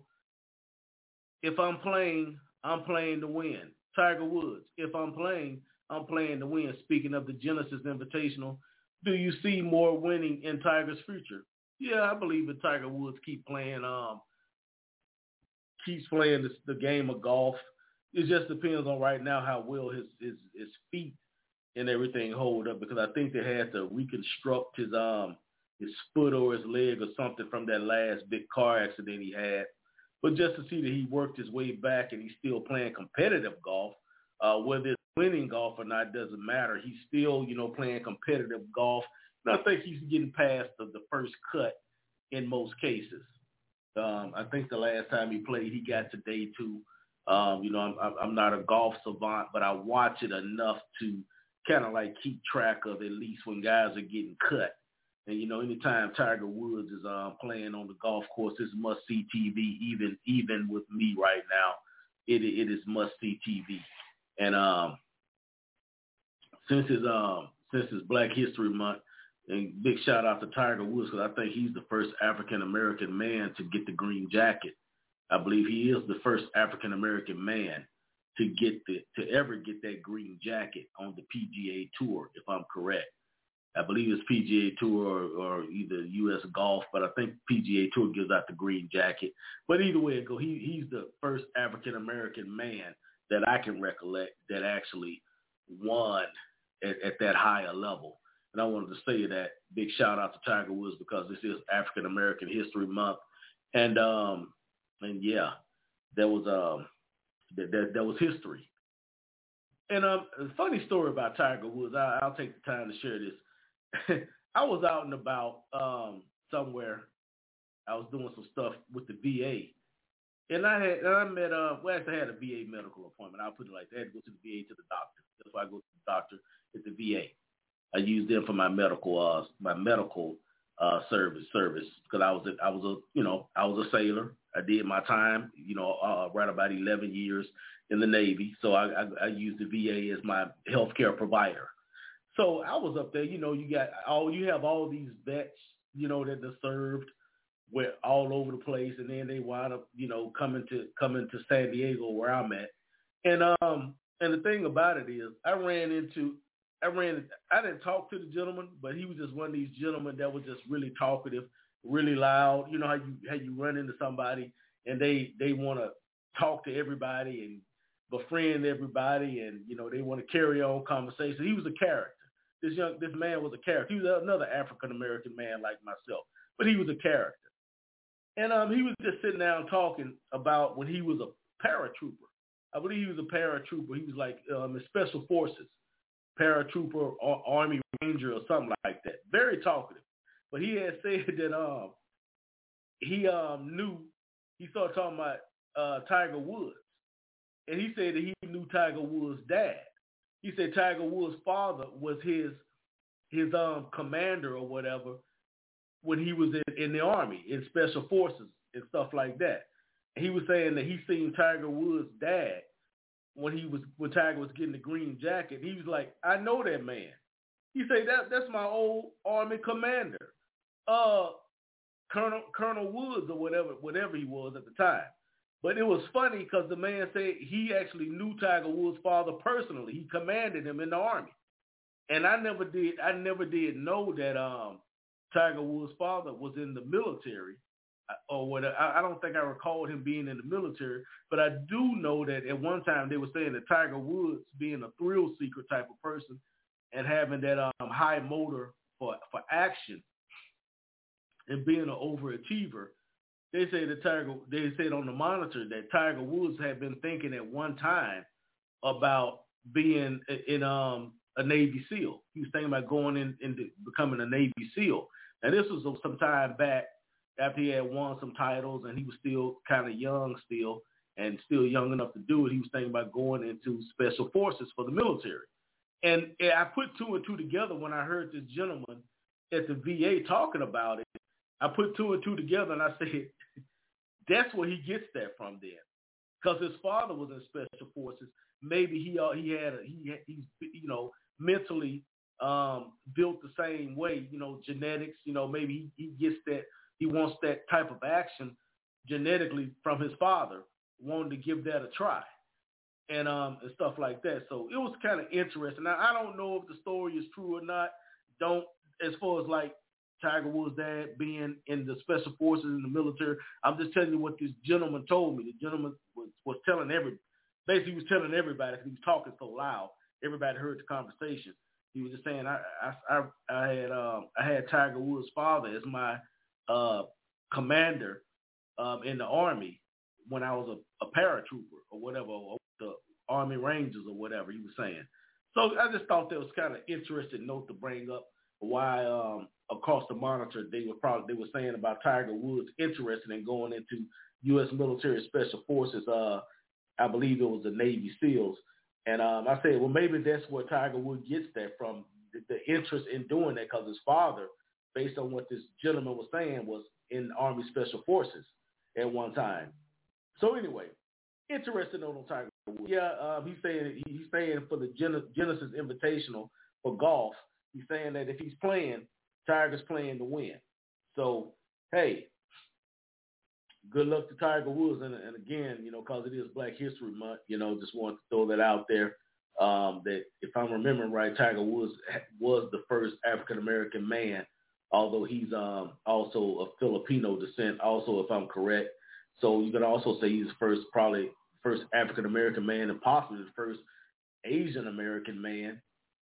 If I'm playing to win. Tiger Woods, if I'm playing to win. Speaking of the Genesis Invitational, do you see more winning in Tiger's future? Yeah, I believe that Tiger Woods keeps playing the game of golf. It just depends on right now how well his feet and everything hold up, because I think they had to reconstruct his foot or his leg or something from that last big car accident he had. But just to see that he worked his way back and he's still playing competitive golf, whether it's winning golf or not doesn't matter. He's still, playing competitive golf. And I think he's getting past the first cut in most cases. I think the last time he played, he got to day 2. I'm not a golf savant, but I watch it enough to kind of like keep track of at least when guys are getting cut. And, anytime Tiger Woods is playing on the golf course, it's must-see TV, even with me right now. It is must-see TV. And since it's Black History Month, and big shout out to Tiger Woods, because I think he's the first African-American man to get the green jacket. I believe he is the first African-American man to ever get that green jacket on the PGA Tour, if I'm correct. I believe it's PGA Tour or either U.S. Golf, but I think PGA Tour gives out the green jacket. But either way it goes, he's the first African-American man that I can recollect that actually won at that higher level. And I wanted to say that big shout out to Tiger Woods because this is African American History Month, and yeah, that was that was history. And a funny story about Tiger Woods. I'll take the time to share this. I was out and about somewhere. I was doing some stuff with the VA, and I met I had a VA medical appointment. I'll put it like that. I had to go to the VA to the doctor. That's why I go to the doctor at the VA. I used them for my medical service because I was a sailor. I did my time, right about 11 years in the Navy. So I used the VA as my healthcare provider. So I was up there. You have all these vets, that they served all over the place, and then they wind up, coming to San Diego where I'm at. And the thing about it is, I didn't talk to the gentleman, but he was just one of these gentlemen that was just really talkative, really loud. You know how you run into somebody and they want to talk to everybody and befriend everybody, and they want to carry on conversation. He was a character. This man was a character. He was another African American man like myself, but he was a character. And he was just sitting down talking about when he was a paratrooper. I believe he was a paratrooper. He was like in Special Forces. Paratrooper or Army Ranger or something like that. Very talkative. But he had said that he started talking about Tiger Woods. And he said that he knew Tiger Woods' dad. He said Tiger Woods' father was his commander or whatever when he was in the Army, in Special Forces and stuff like that. And he was saying that he seen Tiger Woods' dad when Tiger was getting the green jacket. He was like, I know that man. He said, that's my old Army commander, Colonel Woods or whatever he was at the time. But it was funny because the man said he actually knew Tiger Woods' father personally. He commanded him in the Army. And I never did know that Tiger Woods' father was in the military. Or whatever. I don't think I recalled him being in the military, but I do know that at one time they were saying that Tiger Woods, being a thrill seeker type of person and having that high motor for action and being an overachiever, they said on the monitor that Tiger Woods had been thinking at one time about being in a Navy SEAL. He was thinking about going into becoming a Navy SEAL. And this was some time back, after he had won some titles and he was still kind of young and still young enough to do it. He was thinking about going into Special Forces for the military. And I put two and two together when I heard this gentleman at the VA talking about it. I put two and two together and I said, that's where he gets that from then. Because his father was in Special Forces. Maybe he's mentally built the same way, genetics, maybe he gets that. He wants that type of action genetically from his father, wanting to give that a try and stuff like that. So it was kind of interesting. Now, I don't know if the story is true or not. As far as like Tiger Woods' dad being in the Special Forces in the military, I'm just telling you what this gentleman told me. The gentleman was telling everybody because he was talking so loud. Everybody heard the conversation. He was just saying, I had Tiger Woods' father as my commander in the Army when I was a paratrooper or whatever, or the Army Rangers or whatever he was saying. So I just thought that was kind of interesting note to bring up why across the monitor they were saying about Tiger Woods interested in going into U.S. military Special Forces. I believe it was the Navy SEALs. And I said, well, maybe that's where Tiger Woods gets that from, the interest in doing that, because his father based on what this gentleman was saying, was in the Army Special Forces at one time. So anyway, interesting on Tiger Woods. Yeah, he's saying for the Genesis Invitational for golf, he's saying that if he's playing, Tiger's playing to win. So, hey, good luck to Tiger Woods. And again, because it is Black History Month, just wanted to throw that out there. That if I'm remembering right, Tiger Woods was the first African-American man, although he's also of Filipino descent, also, if I'm correct. So you could also say he's probably first African-American man and possibly the first Asian-American man,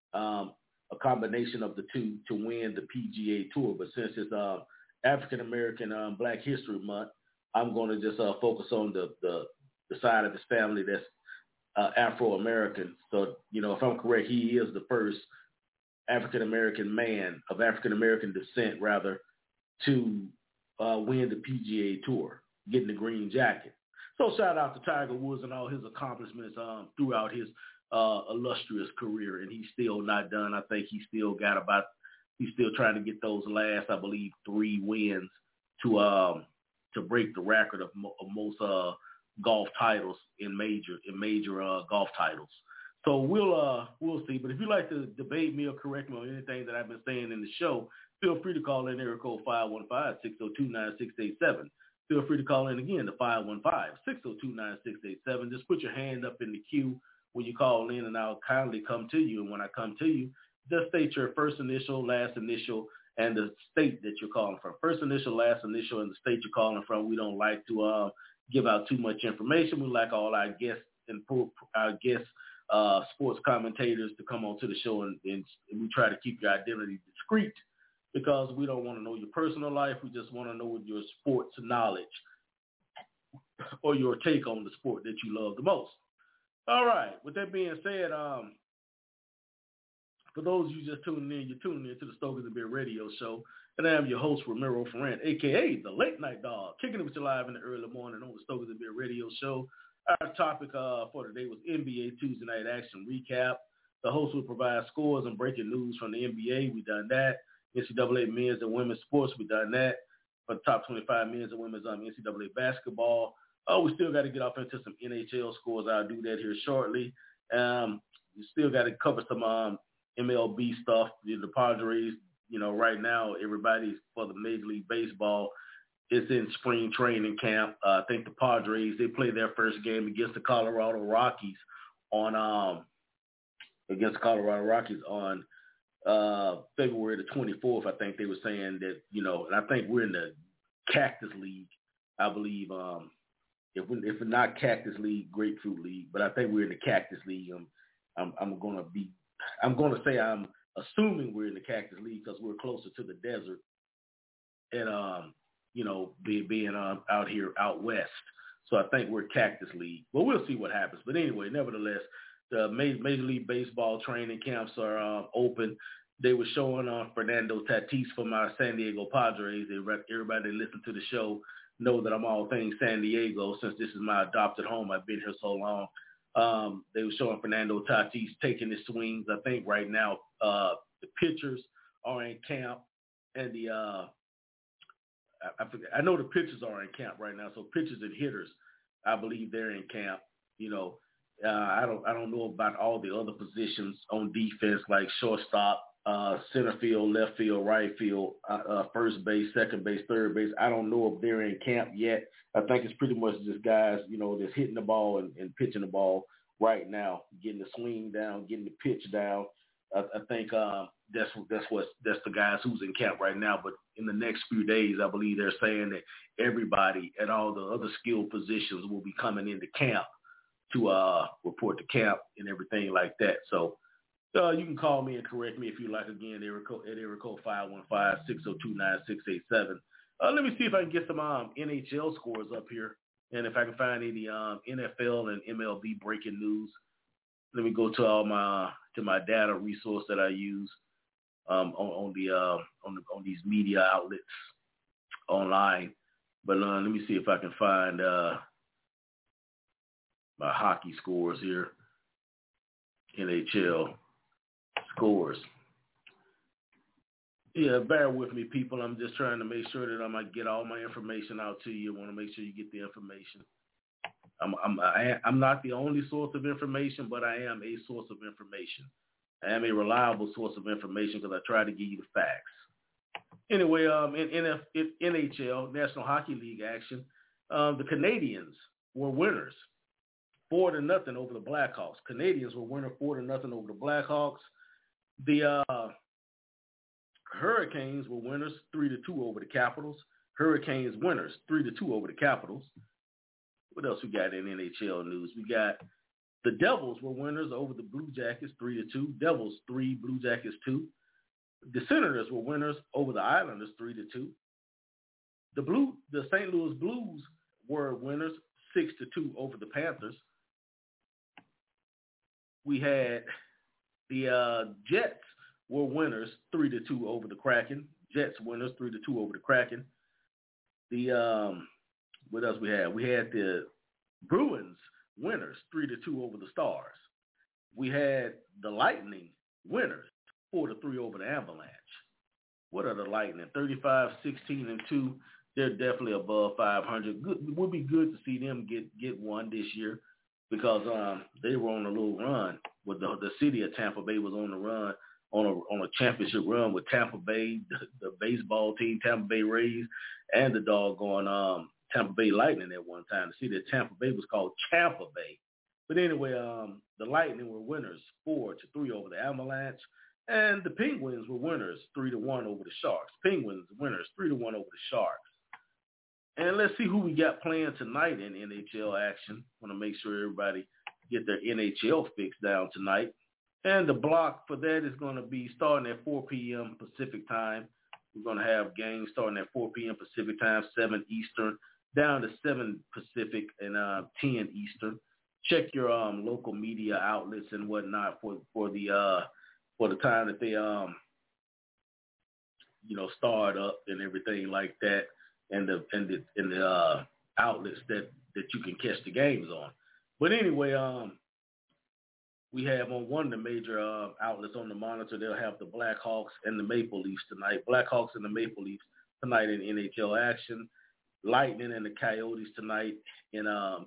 a combination of the two, to win the PGA Tour. But since it's African-American Black History Month, I'm going to just focus on the side of his family that's Afro-American. So, if I'm correct, he is the first African-American man of African-American descent, rather, to win the PGA Tour, getting the green jacket. So shout out to Tiger Woods and all his accomplishments throughout his illustrious career, and he's still not done. I think he's still trying to get those last, I believe, 3 wins to break the record of most golf titles in major golf titles. So we'll see. But if you'd like to debate me or correct me on anything that I've been saying in the show, feel free to call in area code 515-602-9687. Feel free to call in again to 515-602-9687. Just put your hand up in the queue when you call in, and I'll kindly come to you. And when I come to you, just state your first initial, last initial, and the state that you're calling from. First initial, last initial, and the state you're calling from. We don't like to give out too much information. We like all our guests and our guests, sports commentators, to come onto the show, and we try to keep your identity discreet because we don't want to know your personal life. We just want to know your sports knowledge or your take on the sport that you love the most. All right. With that being said, for those of you just tuning in, you're tuning in to the Stokers and Beer Radio Show, and I am your host, Ramiro Ferrand, a.k.a. the Late Night Dog, kicking it with you live in the early morning on the Stokers and Beer Radio Show. Our topic for today was NBA Tuesday Night Action Recap. The host will provide scores and breaking news from the NBA. We've done that. NCAA men's and women's sports, we've done that. For the top 25 men's and women's NCAA basketball. We still got to get off into some NHL scores. I'll do that here shortly. We still got to cover some MLB stuff. The Padres, right now, everybody for the Major League Baseball is in spring training camp. I think the Padres, they play their first game against the Colorado Rockies on February the 24th. I think they were saying that, and I think we're in the Cactus League, I believe. If we're not Cactus League, Grapefruit League, but I think we're in the Cactus League. I'm going to say I'm assuming we're in the Cactus League because we're closer to the desert and, being out here out west. So I think we're Cactus League. Well, we'll see what happens. But anyway, nevertheless, the Major League Baseball training camps are open. They were showing Fernando Tatis from our San Diego Padres. Everybody that listen to the show know that I'm all things San Diego since this is my adopted home. I've been here so long. They were showing Fernando Tatis taking his swings. I think right now the pitchers are in camp, and I know the pitchers are in camp right now. So pitchers and hitters, I believe they're in camp. I don't know about all the other positions on defense like shortstop, center field, left field, right field, first base, second base, third base. I don't know if they're in camp yet. I think it's pretty much just guys, that's hitting the ball and pitching the ball right now, getting the swing down, getting the pitch down. I think that's the guys who's in camp right now. But in the next few days, I believe they're saying that everybody at all the other skilled positions will be coming into camp to report to camp and everything like that. So you can call me and correct me if you like. Again, area code 515-602-9687. Let me see if I can get some NHL scores up here, and if I can find any NFL and MLB breaking news. Let me go to my data resource that I use on these media outlets online. But let me see if I can find my hockey scores here. NHL scores. Yeah, bear with me, people. I'm just trying to make sure that I'm gonna get all my information out to you. I want to make sure you get the information. I'm not the only source of information, but I am a source of information. I am a reliable source of information because I try to give you the facts. Anyway, in NHL, National Hockey League action, the Canadians were winners, 4-0 over the Blackhawks. Canadians were winning 4-0 over the Blackhawks. The Hurricanes were winners 3-2 over the Capitals. Hurricanes winners 3-2 over the Capitals. What else we got in NHL news? We got the Devils were winners over the Blue Jackets 3-2. Devils 3, Blue Jackets 2. The Senators were winners over the Islanders 3-2. The St. Louis Blues were winners 6-2 over the Panthers. We had the Jets were winners 3-2 over the Kraken. Jets winners 3-2 over the Kraken. The what else we had? We had the Bruins winners 3-2 over the Stars. We had the Lightning winners 4-3 over the Avalanche. What are the Lightning? 35-16-2. They're definitely above 500. Good, it would be good to see them get one this year because they were on a little run. With the city of Tampa Bay was on the run on a championship run with Tampa Bay, the baseball team, Tampa Bay Rays, and the doggone Tampa Bay Lightning at one time. The city of Tampa Bay was called Champa Bay. But anyway, the Lightning were winners 4-3 over the Avalanche. And the Penguins were winners 3-1 over the Sharks. Penguins winners 3-1 over the Sharks. And let's see who we got playing tonight in NHL action. I want to make sure everybody get their NHL fix down tonight. And the block for that is going to be starting at 4 p.m. Pacific time. We're going to have games starting at 4 p.m. Pacific time, 7 Eastern, down to 7 Pacific and 10 Eastern. Check your local media outlets and whatnot for the time that they start up and everything like that, and the outlets that you can catch the games on. But anyway, we have on one of the major outlets on the monitor, they'll have the Blackhawks and the Maple Leafs tonight. Blackhawks and the Maple Leafs tonight in NHL action. Lightning and the Coyotes tonight in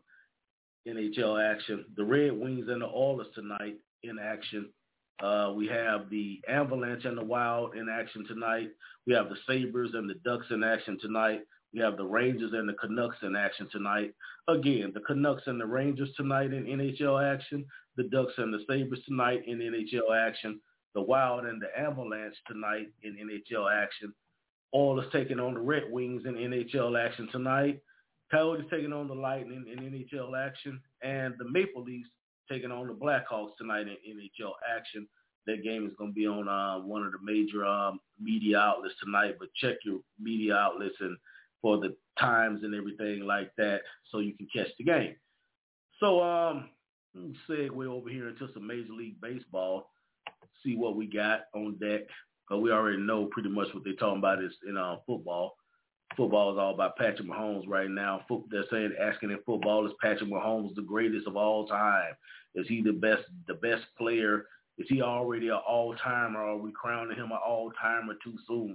NHL action. The Red Wings and the Oilers tonight in action. We have the Avalanche and the Wild in action tonight. We have the Sabres and the Ducks in action tonight. We have the Rangers and the Canucks in action tonight. Again, the Canucks and the Rangers tonight in NHL action. The Ducks and the Sabres tonight in NHL action. The Wild and the Avalanche tonight in NHL action. Oilers taking on the Red Wings in NHL action tonight. Coyotes taking on the Lightning in NHL action. And the Maple Leafs taking on the Blackhawks tonight in NHL action. That game is going to be on one of the major media outlets tonight, but check your media outlets and for the times and everything like that so you can catch the game. So let me segue over here into some Major League Baseball, see what we got on deck. Because we already know pretty much what they're talking about is in football. Football is all about Patrick Mahomes right now. They're saying, asking in football, is Patrick Mahomes the greatest of all time? Is he the best player? Is he already an all-timer, or are we crowning him an all-timer too soon?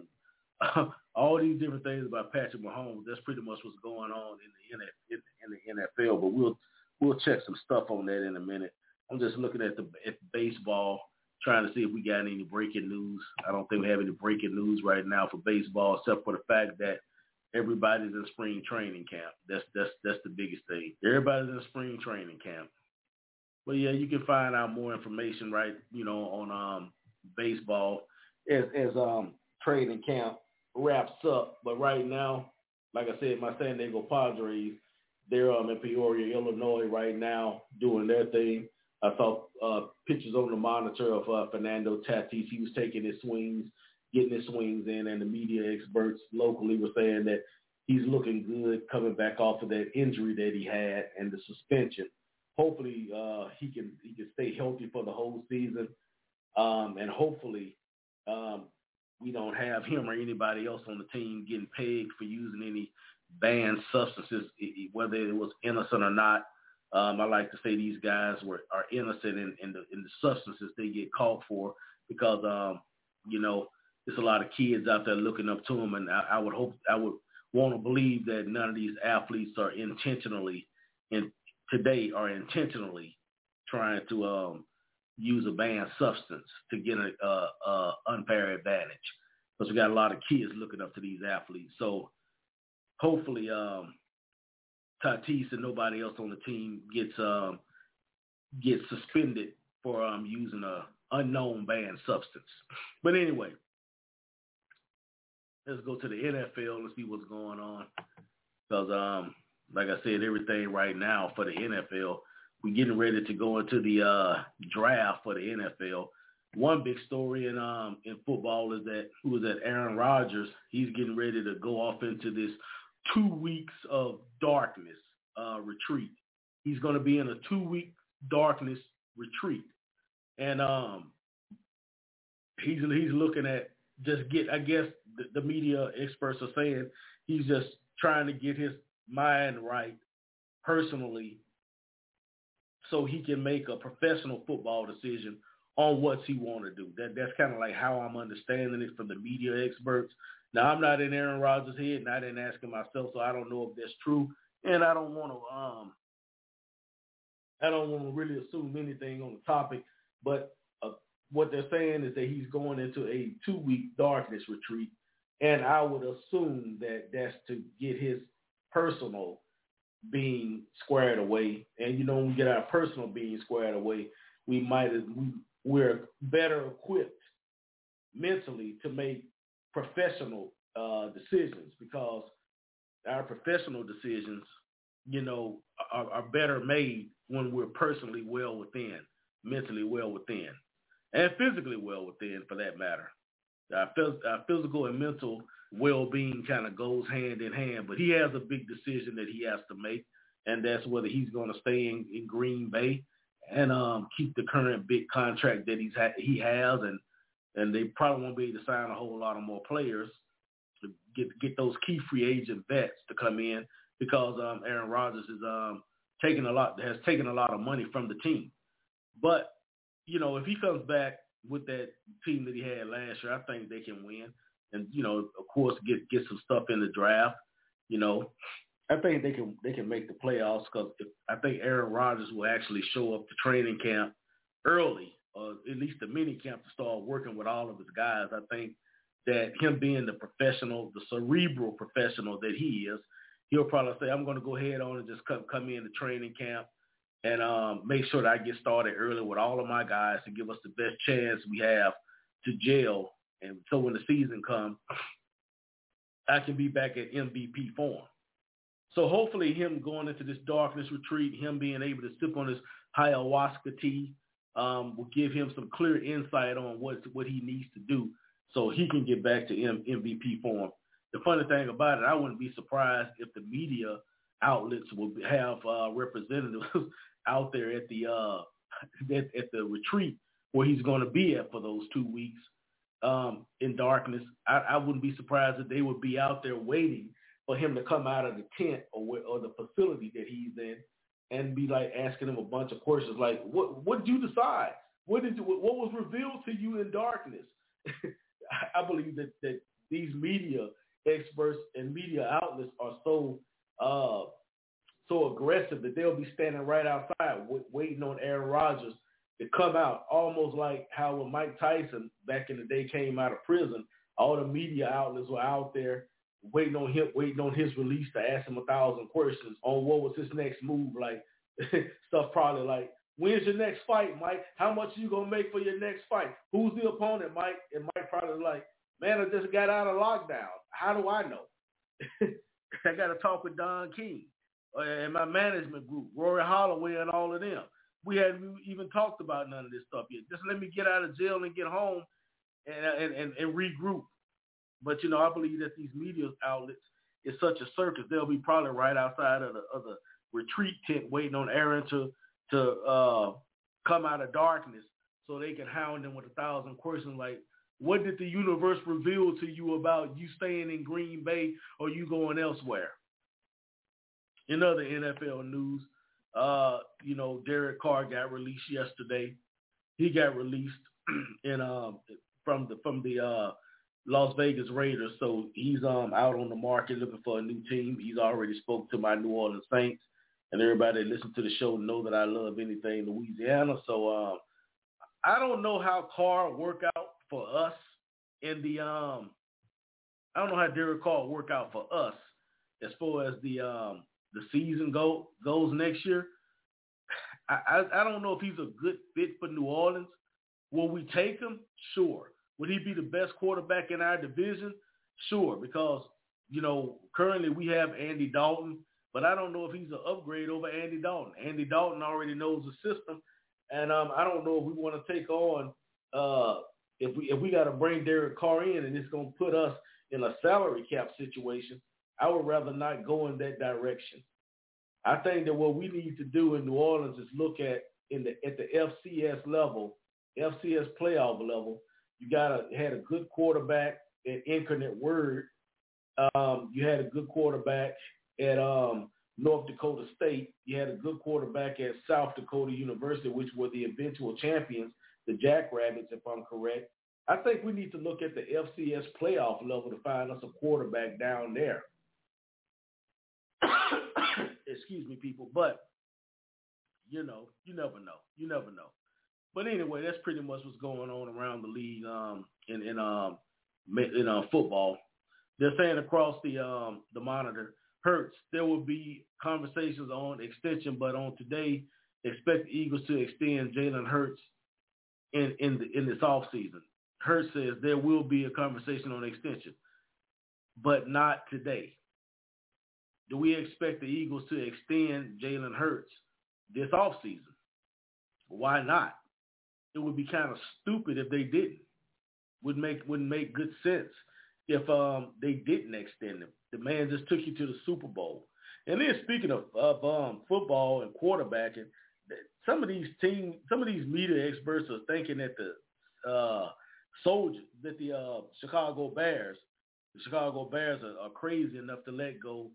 All these different things about Patrick Mahomes, that's pretty much what's going on in the NFL. But we'll check some stuff on that in a minute. I'm just looking at baseball, trying to see if we got any breaking news. I don't think we have any breaking news right now for baseball, except for the fact that everybody's in spring training camp. That's the biggest thing. Everybody's in spring training camp. But yeah, you can find out more information, right? On baseball as training camp wraps up. But right now, like I said, my San Diego Padres, they're in Peoria, Illinois right now doing their thing. I saw pictures on the monitor of Fernando Tatis. He was taking his swings, getting his swings in, and the media experts locally were saying that he's looking good coming back off of that injury that he had and the suspension. Hopefully he can stay healthy for the whole season, and hopefully we don't have him or anybody else on the team getting pegged for using any banned substances, whether it was innocent or not. I like to say these guys are innocent in the substances they get caught for because there's a lot of kids out there looking up to him, and I would want to believe that none of these athletes are intentionally trying to use a banned substance to get a unfair advantage, because we got a lot of kids looking up to these athletes. So hopefully Tatis and nobody else on the team gets suspended for using a unknown banned substance. But anyway, let's go to the NFL and see what's going on, because like I said, everything right now for the NFL, we're getting ready to go into the draft for the NFL. One big story in football is that Aaron Rodgers. He's getting ready to go off into this 2 weeks of darkness retreat. He's going to be in a 2-week darkness retreat, and he's looking at I guess the media experts are saying he's just trying to get his mind right personally, so he can make a professional football decision on what he want to do. That's kind of like how I'm understanding it from the media experts. Now, I'm not in Aaron Rodgers' head, and I didn't ask him myself, so I don't know if that's true. And I don't want to really assume anything on the topic. But what they're saying is that he's going into a 2-week darkness retreat, and I would assume that that's to get his personal being squared away. And when we get our personal being squared away, we're better equipped mentally to make professional decisions, because our professional decisions, are better made when we're personally well within, mentally well within, and physically well within, for that matter. Our physical and mental well-being kind of goes hand in hand, but he has a big decision that he has to make, and that's whether he's going to stay in Green Bay and keep the current big contract that he has, and they probably won't be able to sign a whole lot of more players to get those key free agent vets to come in, because Aaron Rodgers has taken a lot of money from the team. But if he comes back with that team that he had last year, I think they can win, and of course get some stuff in the draft. I think they can make the playoffs, because I think Aaron Rodgers will actually show up to training camp early, or at least the mini camp, to start working with all of his guys. I think that him being the professional, the cerebral professional that he is, he'll probably say, I'm going to go ahead on and just come in to training camp and make sure that I get started early with all of my guys to give us the best chance we have to gel. And so when the season comes, I can be back at MVP form. So hopefully him going into this darkness retreat, him being able to sip on his ayahuasca tea, will give him some clear insight on what he needs to do so he can get back to MVP form. The funny thing about it, I wouldn't be surprised if the media outlets will have representatives out there at the retreat where he's going to be at for those 2 weeks in darkness. I wouldn't be surprised if they would be out there waiting for him to come out of the tent or the facility that he's in, and be like asking him a bunch of questions like, what did you decide? What was revealed to you in darkness? I believe that these media experts and media outlets are so aggressive that they'll be standing right outside waiting on Aaron Rodgers to come out, almost like how when Mike Tyson back in the day came out of prison, all the media outlets were out there waiting on his release to ask him 1,000 questions on what was his next move, like stuff probably like, when's your next fight, Mike? How much are you going to make for your next fight? Who's the opponent, Mike? And Mike probably like, man, I just got out of lockdown. How do I know? I got to talk with Don King and my management group, Rory Holloway and all of them. We hadn't even talked about none of this stuff yet. Just let me get out of jail and get home and regroup. But, I believe that these media outlets is such a circus. They'll be probably right outside of the retreat tent waiting on Aaron to come out of darkness so they can hound him with 1,000 questions like, what did the universe reveal to you about you staying in Green Bay or you going elsewhere? In other NFL news, Derek Carr got released yesterday. He got released from the Las Vegas Raiders. So he's out on the market looking for a new team. He's already spoke to my New Orleans Saints, and everybody that listens to the show know that I love anything Louisiana. So I don't know how Carr work out for us in the I don't know how Derek Carr work out for us as far as the season goes next year. I don't know if he's a good fit for New Orleans. Will we take him? Sure. Would he be the best quarterback in our division? Sure, because, currently we have Andy Dalton, but I don't know if he's an upgrade over Andy Dalton. Andy Dalton already knows the system, and I don't know if we want to take on if we got to bring Derek Carr in and it's going to put us in a salary cap situation. I would rather not go in that direction. I think that what we need to do in New Orleans is look at the FCS level, FCS playoff level. You had a good quarterback at Incarnate Word. You had a good quarterback at North Dakota State. You had a good quarterback at South Dakota University, which were the eventual champions, the Jackrabbits, if I'm correct. I think we need to look at the FCS playoff level to find us a quarterback down there. Excuse me, people. But, you never know. You never know. But anyway, that's pretty much what's going on around the league in football. They're saying across the monitor, Hurts, there will be conversations on extension, but on today, expect the Eagles to extend Jalen Hurts in this offseason. Hurts says there will be a conversation on extension, but not today. Do we expect the Eagles to extend Jalen Hurts this offseason? Why not? It would be kind of stupid if they didn't. Wouldn't make good sense if they didn't extend him. The man just took you to the Super Bowl. And then speaking of football and quarterbacking, some of these media experts are thinking that the Chicago Bears are crazy enough to let go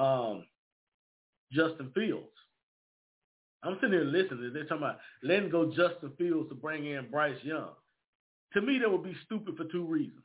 Justin Fields. I'm sitting here listening. They're talking about letting go Justin Fields to bring in Bryce Young. To me, that would be stupid for two reasons.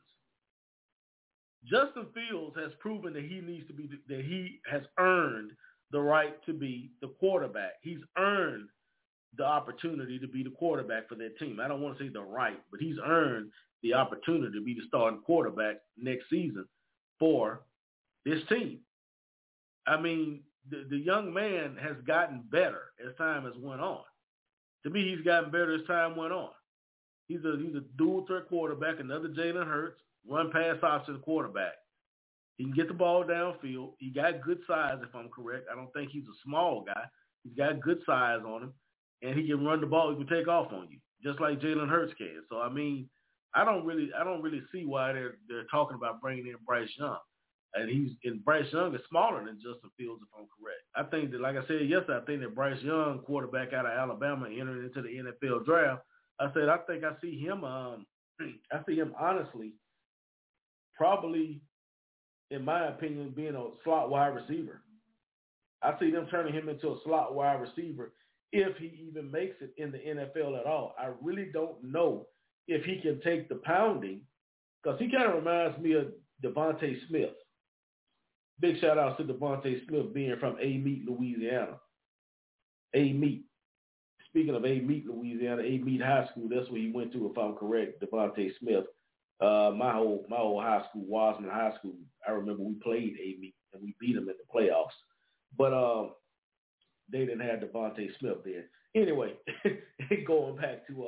Justin Fields has proven that he has earned the right to be the quarterback. He's earned the opportunity to be the quarterback for that team. I don't want to say the right, but he's earned the opportunity to be the starting quarterback next season for this team. I mean, the young man has gotten better as time has went on. To me, he's gotten better as time went on. He's a dual threat quarterback, another Jalen Hurts, run pass option quarterback. He can get the ball downfield. He got good size, if I'm correct. I don't think he's a small guy. He's got good size on him, and he can run the ball. He can take off on you, just like Jalen Hurts can. So I mean, I don't really see why they're talking about bringing in Bryce Young. And Bryce Young is smaller than Justin Fields, if I'm correct. I think that, like I said yesterday, I think that Bryce Young, quarterback out of Alabama, entered into the NFL draft. I think I see him. I see him honestly, probably, in my opinion, being a slot wide receiver. I see them turning him into a slot wide receiver if he even makes it in the NFL at all. I really don't know if he can take the pounding, because he kind of reminds me of Devontae Smith. Big shout out to Devontae Smith being from Amite, Louisiana. Amite. Speaking of Amite, Louisiana, Amite High School, that's where he went to, if I'm correct, Devontae Smith. My whole high school, Wasman High School, I remember we played Amite and we beat them in the playoffs. But they didn't have Devontae Smith there. Anyway, going back to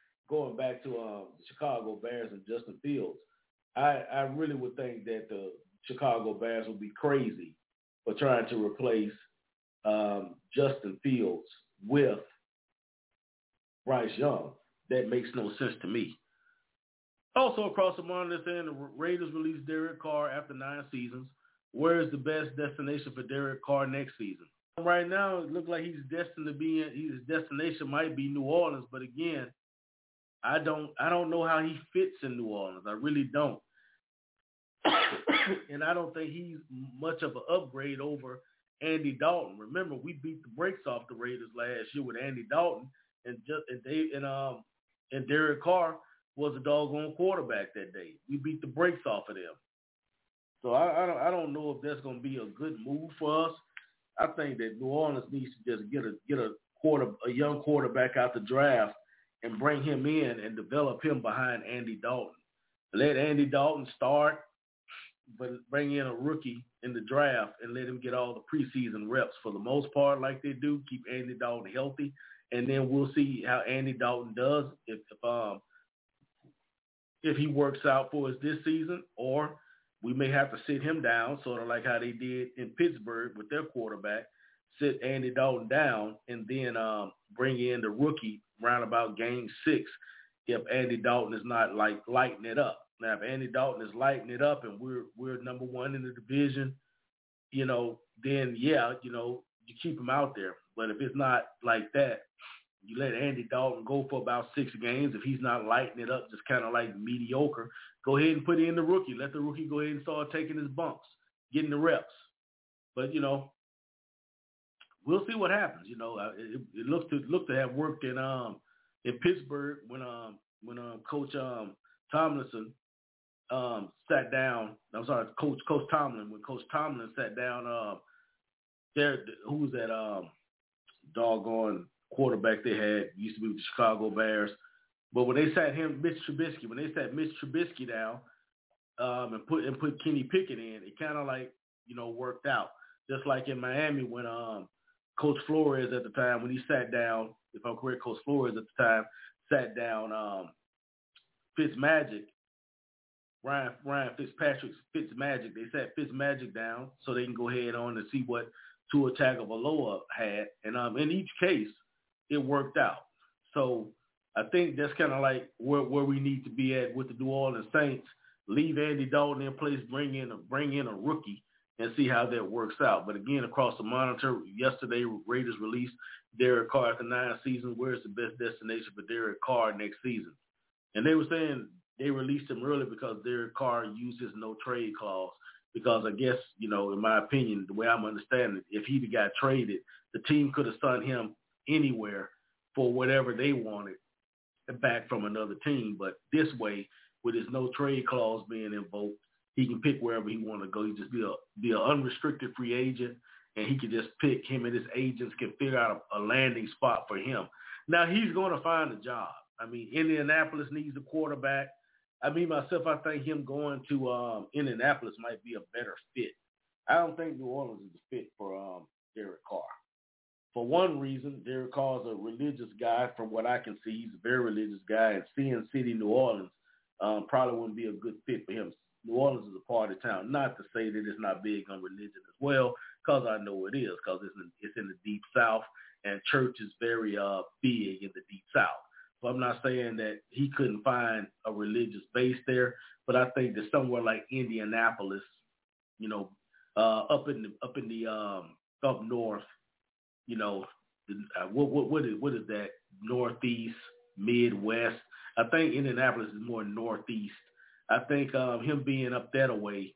the Chicago Bears and Justin Fields, I really would think that the Chicago Bears would be crazy for trying to replace Justin Fields with Bryce Young. That makes no sense to me. Also across the monitor saying the Raiders released Derek Carr after 9 seasons. Where is the best destination for Derek Carr next season? Right now, it looks like his destination might be New Orleans, but again, I don't know how he fits in New Orleans. I really don't. And I don't think he's much of an upgrade over Andy Dalton. Remember, we beat the brakes off the Raiders last year with Andy Dalton and Derek Carr was a doggone quarterback that day. We beat the brakes off of them. So I don't know if that's going to be a good move for us. I think that New Orleans needs to just get a young quarterback out the draft and bring him in and develop him behind Andy Dalton. Let Andy Dalton start, but bring in a rookie in the draft and let him get all the preseason reps for the most part, like they do. Keep Andy Dalton healthy, and then we'll see how Andy Dalton does if he works out for us this season, or we may have to sit him down, sort of like how they did in Pittsburgh with their quarterback, sit Andy Dalton down, and then bring in the rookie round about game 6 if Andy Dalton is not like lighting it up. Now, if Andy Dalton is lighting it up and we're number one in the division, then yeah, you keep him out there. But if it's not like that, you let Andy Dalton go for about 6 games. If he's not lighting it up, just kind of like mediocre, go ahead and put in the rookie. Let the rookie go ahead and start taking his bumps, getting the reps. But, we'll see what happens. It looks to have worked in Pittsburgh when Coach Tomlinson sat down. I'm sorry, Coach Tomlin. When Coach Tomlin sat down, who was that doggone quarterback they had? Used to be with the Chicago Bears. But when they sat Mitch Trubisky down and put Kenny Pickett in, it kind of like worked out. Just like in Miami when Coach Flores at the time, when he sat down, if I'm correct, Coach Flores at the time sat down Ryan Fitzpatrick's Fitzmagic. They sat Fitzmagic down so they can go ahead on and see what Tua Tagovailoa had. And in each case, it worked out. So I think that's kind of like where we need to be at with the New Orleans Saints. Leave Andy Dalton in place, bring in a rookie, and see how that works out. But again, across the monitor, yesterday Raiders released Derek Carr after 9 seasons. Where's the best destination for Derek Carr next season? And they were saying they released him early because Derek Carr used his no-trade clause. Because I guess, in my opinion, the way I'm understanding it, if he got traded, the team could have signed him anywhere for whatever they wanted back from another team. But this way, with his no-trade clause being invoked, he can pick wherever he want to go. He just be an unrestricted free agent, and he can just pick. Him and his agents can figure out a landing spot for him. Now, he's going to find a job. I mean, Indianapolis needs a quarterback. I think him going to Indianapolis might be a better fit. I don't think New Orleans is a fit for Derek Carr. For one reason, Derek Carr's a religious guy. From what I can see, he's a very religious guy. And Sin City, New Orleans, probably wouldn't be a good fit for him. New Orleans is a party town. Not to say that it's not big on religion as well, because I know it is, because it's in the Deep South, and church is very big in the Deep South. So I'm not saying that he couldn't find a religious base there, but I think that somewhere like Indianapolis, up north, what is that? Northeast, Midwest. I think Indianapolis is more northeast. I think him being up that way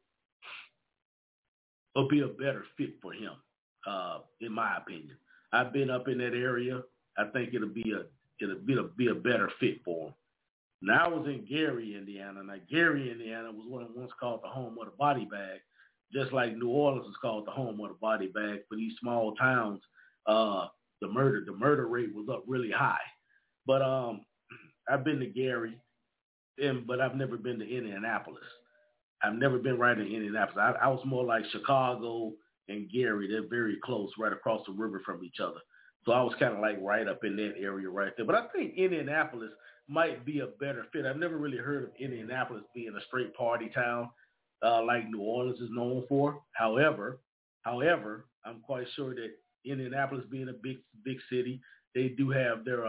will be a better fit for him, in my opinion. I've been up in that area. I think it'll be a better fit for him. Now I was in Gary, Indiana. Now Gary, Indiana was once called the home of the body bag, just like New Orleans is called the home of the body bag. For these small towns, the murder rate was up really high. But I've been to Gary, but I've never been to Indianapolis. I've never been right in Indianapolis. I was more like Chicago and Gary. They're very close, right across the river from each other. So I was kind of like right up in that area right there. But I think Indianapolis might be a better fit. I've never really heard of Indianapolis being a straight party town like New Orleans is known for. However, I'm quite sure that Indianapolis being a big city, they do have their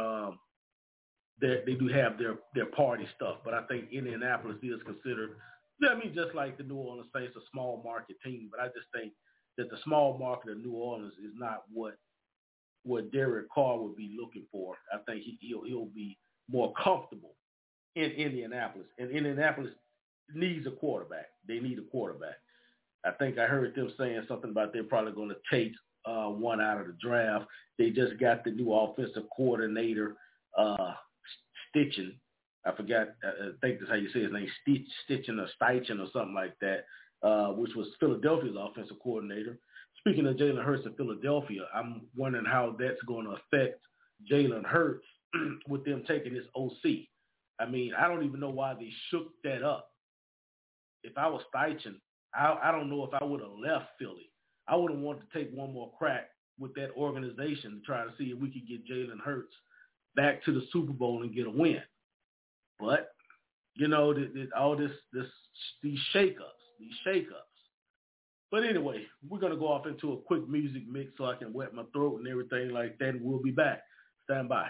party stuff. But I think Indianapolis is considered, just like the New Orleans Saints, a small market team. But I just think that the small market of New Orleans is not what Derek Carr would be looking for. I think he'll be more comfortable in Indianapolis. And Indianapolis needs a quarterback. They need a quarterback. I think I heard them saying something about they're probably going to take one out of the draft. They just got the new offensive coordinator, Stitchen. I forgot. I think that's how you say his name, Steichen or something like that, which was Philadelphia's offensive coordinator. Speaking of Jalen Hurts in Philadelphia, I'm wondering how that's going to affect Jalen Hurts with them taking this OC. I mean, I don't even know why they shook that up. If I was Steichen, I don't know if I would have left Philly. I would have wanted to take one more crack with that organization to try to see if we could get Jalen Hurts back to the Super Bowl and get a win. But, you know, all these shake-ups. But anyway, we're going to go off into a quick music mix so I can wet my throat and everything like that, and we'll be back. Stand by.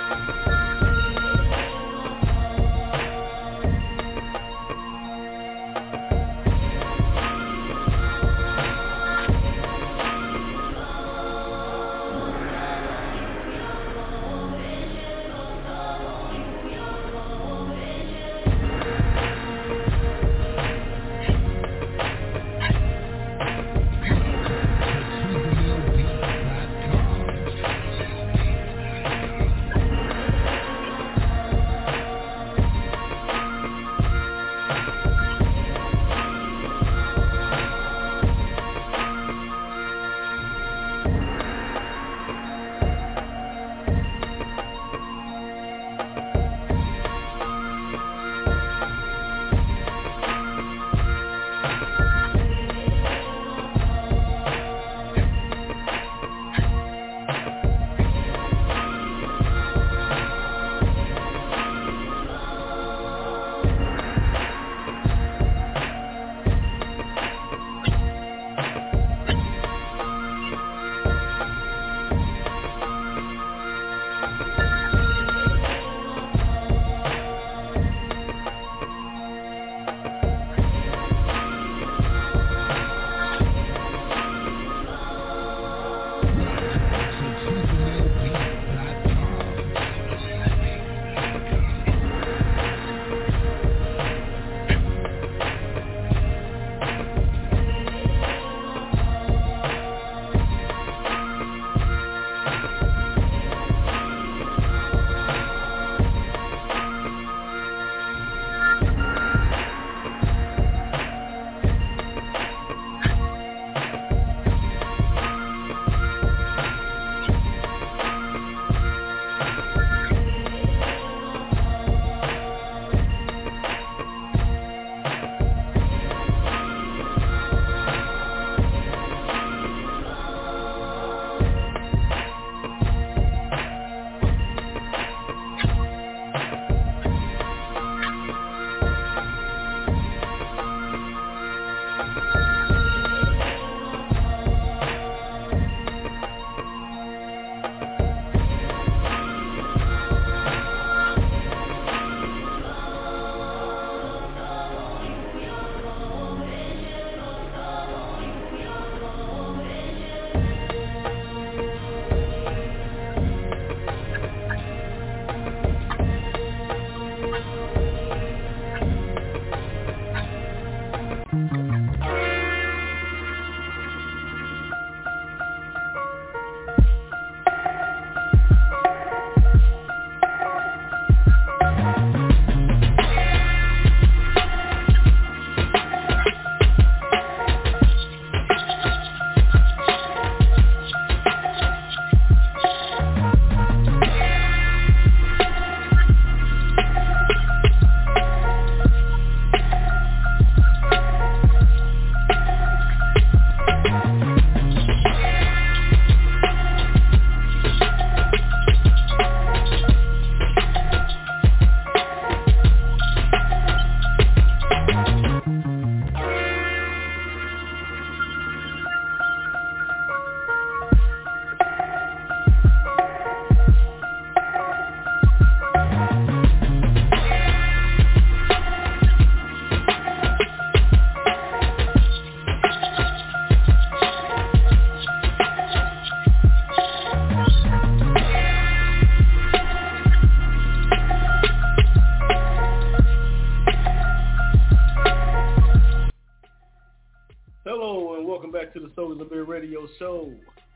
to the Stogies and Beer Radio Show.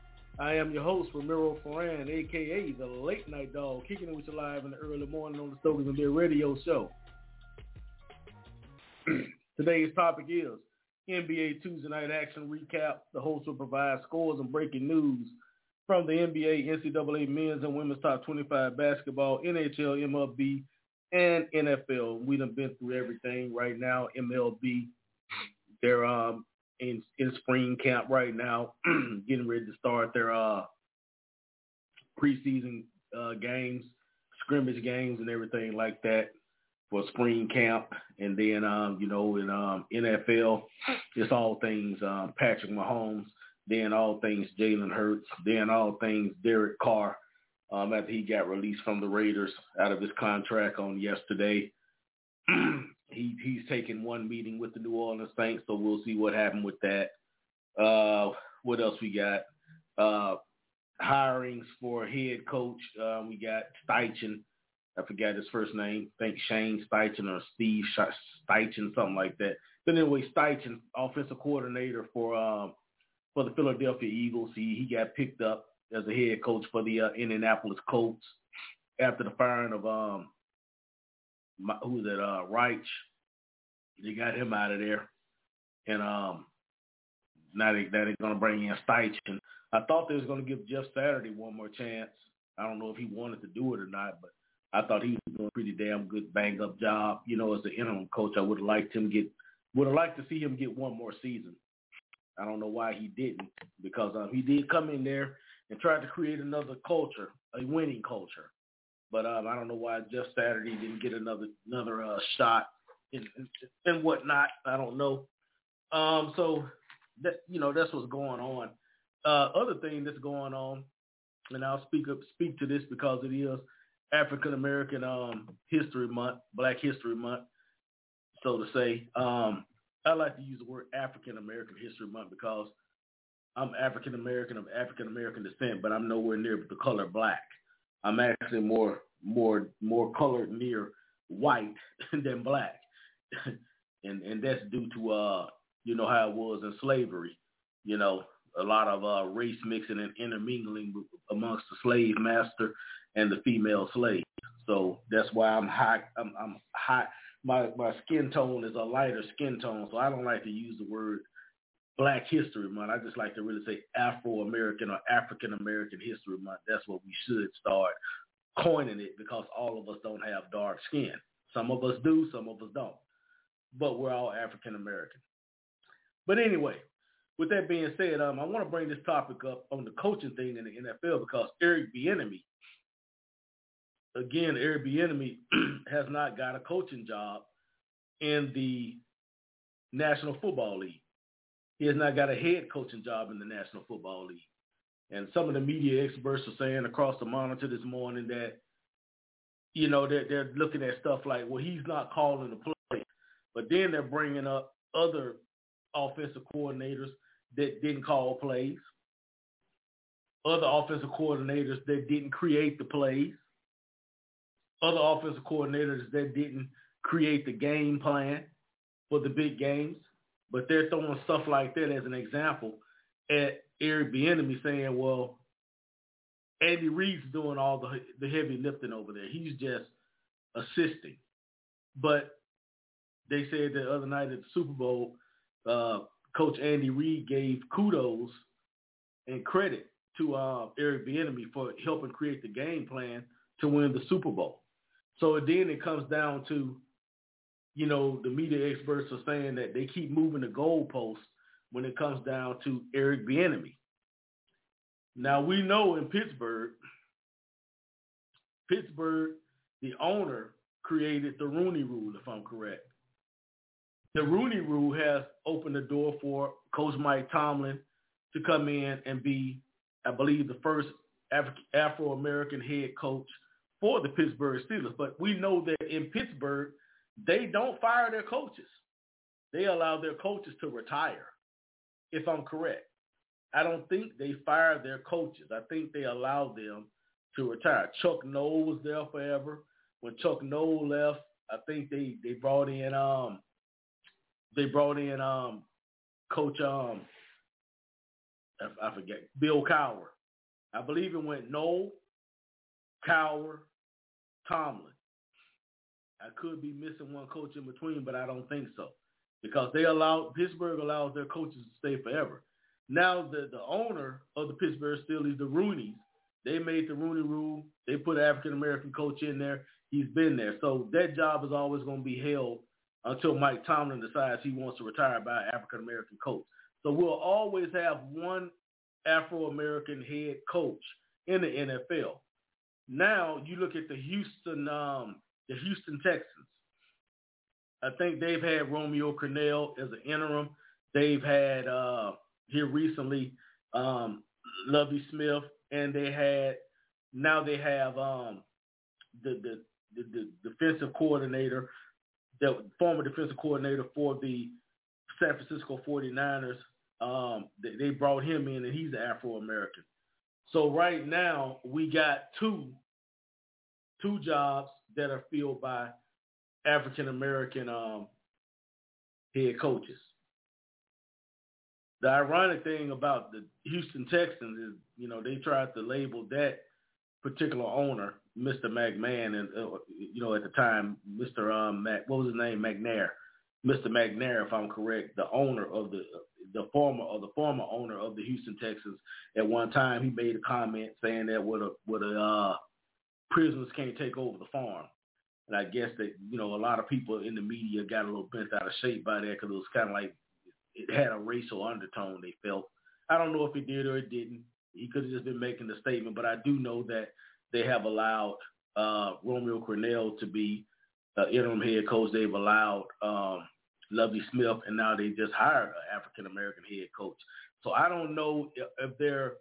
I am your host, Ramiro Ferran, a.k.a. the Late Night Dog, kicking it with you live in the early morning on the Stogies and Beer Radio Show. Today's topic is NBA Tuesday Night Action Recap. The host will provide scores and breaking news from the NBA, NCAA men's and women's top 25 basketball, NHL, MLB, and NFL. We done been through everything right now. MLB, they're in spring camp right now, getting ready to start their preseason games, scrimmage games, and everything like that for spring camp. And then, in NFL, it's all things Patrick Mahomes, then all things Jalen Hurts, then all things Derek Carr. after he got released from the Raiders out of his contract on yesterday. He's taken one meeting with the New Orleans Saints, so we'll see what happened with that. What else we got? Hirings for head coach. We got Steichen. I forgot his first name. I think Shane Steichen or Steve Steichen, something like that. But anyway, Steichen, offensive coordinator for the Philadelphia Eagles. He got picked up as a head coach for the Indianapolis Colts after the firing of Reich. They got him out of there, and now they're going to bring in Steichen. I thought they was going to give Jeff Saturday one more chance. I don't know if he wanted to do it or not, but I thought he was doing a pretty damn good bang-up job. You know, as an interim coach, I would have liked to see him get one more season. I don't know why he didn't, because he did come in there and tried to create another culture, a winning culture. But I don't know why Jeff Saturday didn't get another shot and whatnot. I don't know. So that, that's what's going on. Other thing that's going on, and I'll speak to this because it is African American History Month, Black History Month, so to say. I like to use the word African American History Month because I'm African American of African American descent, but I'm nowhere near the color black. I'm actually more colored near white than black, and that's due to how it was in slavery. A lot of race mixing and intermingling amongst the slave master and the female slave. So that's why I'm high. I'm high. My skin tone is a lighter skin tone, so I don't like to use the word Black History Month. I just like to really say Afro-American or African-American History Month. That's what we should start coining it, because all of us don't have dark skin. Some of us do, some of us don't. But we're all African-American. But anyway, with that being said, I want to bring this topic up on the coaching thing in the NFL because Eric Bieniemy has not got a coaching job in the National Football League. He has not got a head coaching job in the National Football League. And some of the media experts are saying across the monitor this morning that, they're looking at stuff like, well, he's not calling the play. But then they're bringing up other offensive coordinators that didn't call plays, other offensive coordinators that didn't create the plays, other offensive coordinators that didn't create the game plan for the big games. But they're throwing stuff like that as an example at Eric Bieniemy, saying, well, Andy Reid's doing all the heavy lifting over there. He's just assisting. But they said the other night at the Super Bowl, Coach Andy Reid gave kudos and credit to Eric Bieniemy for helping create the game plan to win the Super Bowl. So then it comes down to, the media experts are saying that they keep moving the goalposts when it comes down to Eric Bieniemy. Now, we know in Pittsburgh, the owner created the Rooney Rule, if I'm correct. The Rooney Rule has opened the door for Coach Mike Tomlin to come in and be, I believe, the first Afro-American head coach for the Pittsburgh Steelers. But we know that in Pittsburgh, they don't fire their coaches. They allow their coaches to retire, if I'm correct. I don't think they fire their coaches. I think they allow them to retire. Chuck Noll was there forever. When Chuck Noll left, I think they brought in Coach I forget, Bill Cowher. I believe it went Noll, Cowher, Tomlin. I could be missing one coach in between, but I don't think so, because Pittsburgh allows their coaches to stay forever. Now the owner of the Pittsburgh Steelers, the Rooneys, they made the Rooney Rule. They put an African-American coach in there. He's been there. So that job is always going to be held until Mike Tomlin decides he wants to retire by an African-American coach. So we'll always have one Afro-American head coach in the NFL. Now you look at the Houston Texans. I think they've had Romeo Crennel as an interim. They've had here recently Lovie Smith, and they had Now they have the defensive coordinator, the former defensive coordinator for the San Francisco 49ers. They brought him in, and he's Afro-American. So right now we got two jobs that are filled by African-American head coaches. The ironic thing about the Houston Texans is, they tried to label that particular owner, Mr. McMahon, and at the time, Mr. What was his name, McNair, Mr. McNair, if I'm correct, the owner of the former owner of the Houston Texans. At one time, he made a comment saying that prisoners can't take over the farm, and I guess that a lot of people in the media got a little bent out of shape by that because it was kind of like it had a racial undertone. They felt. I don't know if it did or it didn't. He could have just been making the statement, but I do know that they have allowed Romeo Crennel to be interim head coach. They've allowed Lovie Smith, and now they just hired an African-American head coach. So I don't know if they're,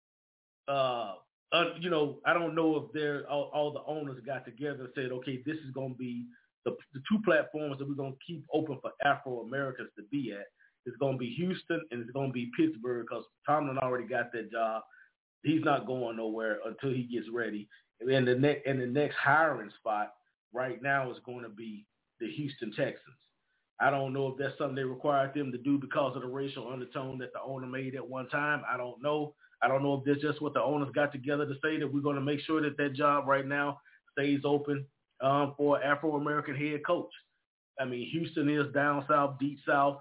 I don't know if they're all the owners got together and said, okay, this is going to be the two platforms that we're going to keep open for Afro-Americans to be at. It's going to be Houston and it's going to be Pittsburgh because Tomlin already got that job. He's not going nowhere until he gets ready. And the next hiring spot right now is going to be the Houston Texans. I don't know if that's something they required them to do because of the racial undertone that the owner made at one time. I don't know. I don't know if that's just what the owners got together to say that we're going to make sure that job right now stays open for an Afro-American head coach. I mean, Houston is down south, deep south.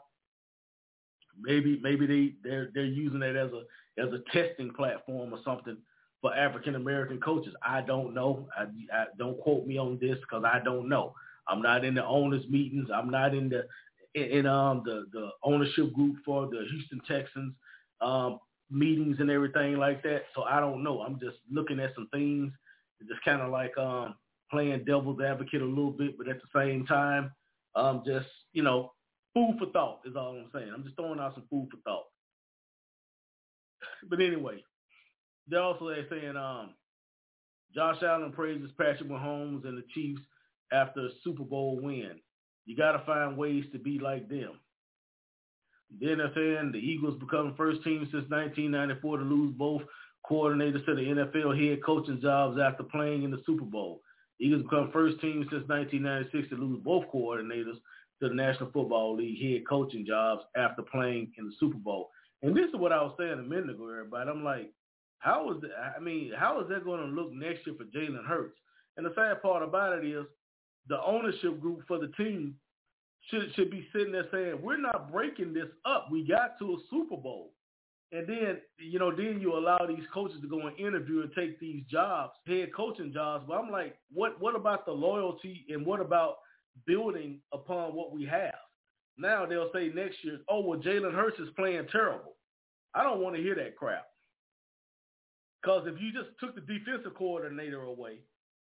Maybe they're using it as a testing platform or something for African American coaches. I don't know. I don't quote me on this because I don't know. I'm not in the owners meetings. I'm not in the ownership group for the Houston Texans meetings and everything like that. So I don't know. I'm just looking at some things, just kind of like playing devil's advocate a little bit, but at the same time, just food for thought is all I'm saying. I'm just throwing out some food for thought. But anyway, they're also saying Josh Allen praises Patrick Mahomes and the Chiefs after a Super Bowl win. You got to find ways to be like them. Then they're saying the Eagles become first team since 1994 to lose both coordinators to the NFL head coaching jobs after playing in the Super Bowl. Eagles become first team since 1996 to lose both coordinators to the National Football League head coaching jobs after playing in the Super Bowl. And this is what I was saying a minute ago, everybody. I'm like, how is that going to look next year for Jalen Hurts? And the sad part about it is the ownership group for the team should be sitting there saying, we're not breaking this up. We got to a Super Bowl. And then, then you allow these coaches to go and interview and take these jobs, head coaching jobs. But I'm like, what about the loyalty and what about building upon what we have? Now they'll say next year, oh, well, Jalen Hurts is playing terrible. I don't want to hear that crap. Because if you just took the defensive coordinator away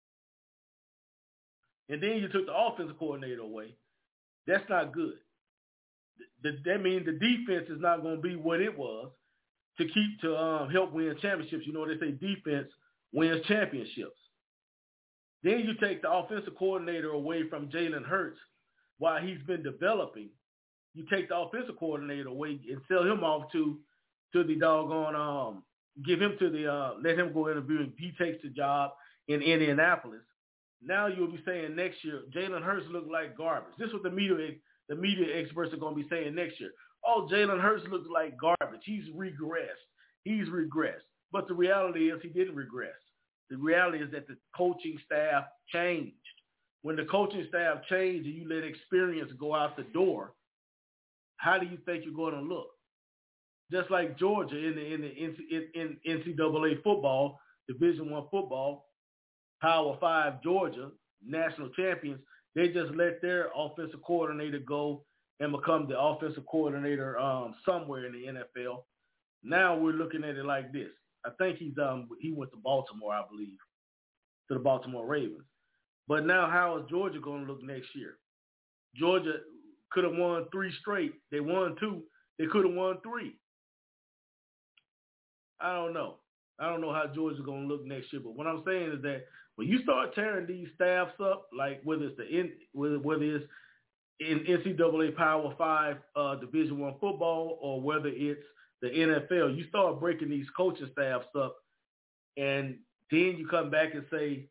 and then you took the offensive coordinator away, that's not good. That means the defense is not going to be what it was to help win championships. They say defense wins championships. Then you take the offensive coordinator away from Jalen Hurts while he's been developing. You take the offensive coordinator away and sell him off to the doggone give him to the let him go interview and he takes the job in Indianapolis. Now you'll be saying next year Jalen Hurts looked like garbage. This is what the media experts are going to be saying next year. Oh, Jalen Hurts looks like garbage. He's regressed. But the reality is he didn't regress. The reality is that the coaching staff changed. When the coaching staff changed and you let experience go out the door, how do you think you're going to look? Just like Georgia in NCAA football, Division I football, Power 5 Georgia, national champions, they just let their offensive coordinator go and become the offensive coordinator somewhere in the NFL. Now we're looking at it like this. I think he went to Baltimore, I believe, to the Baltimore Ravens. But now how is Georgia going to look next year? Georgia could have won 3 straight. They won 2. They could have won 3. I don't know. I don't know how Georgia's going to look next year, but what I'm saying is that when you start tearing these staffs up, like whether it's whether it's in NCAA Power 5 Division I football or whether it's the NFL, you start breaking these coaching staffs up, and then you come back and say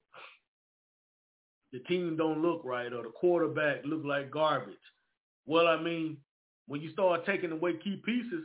the team don't look right or the quarterback look like garbage. Well, I mean, when you start taking away key pieces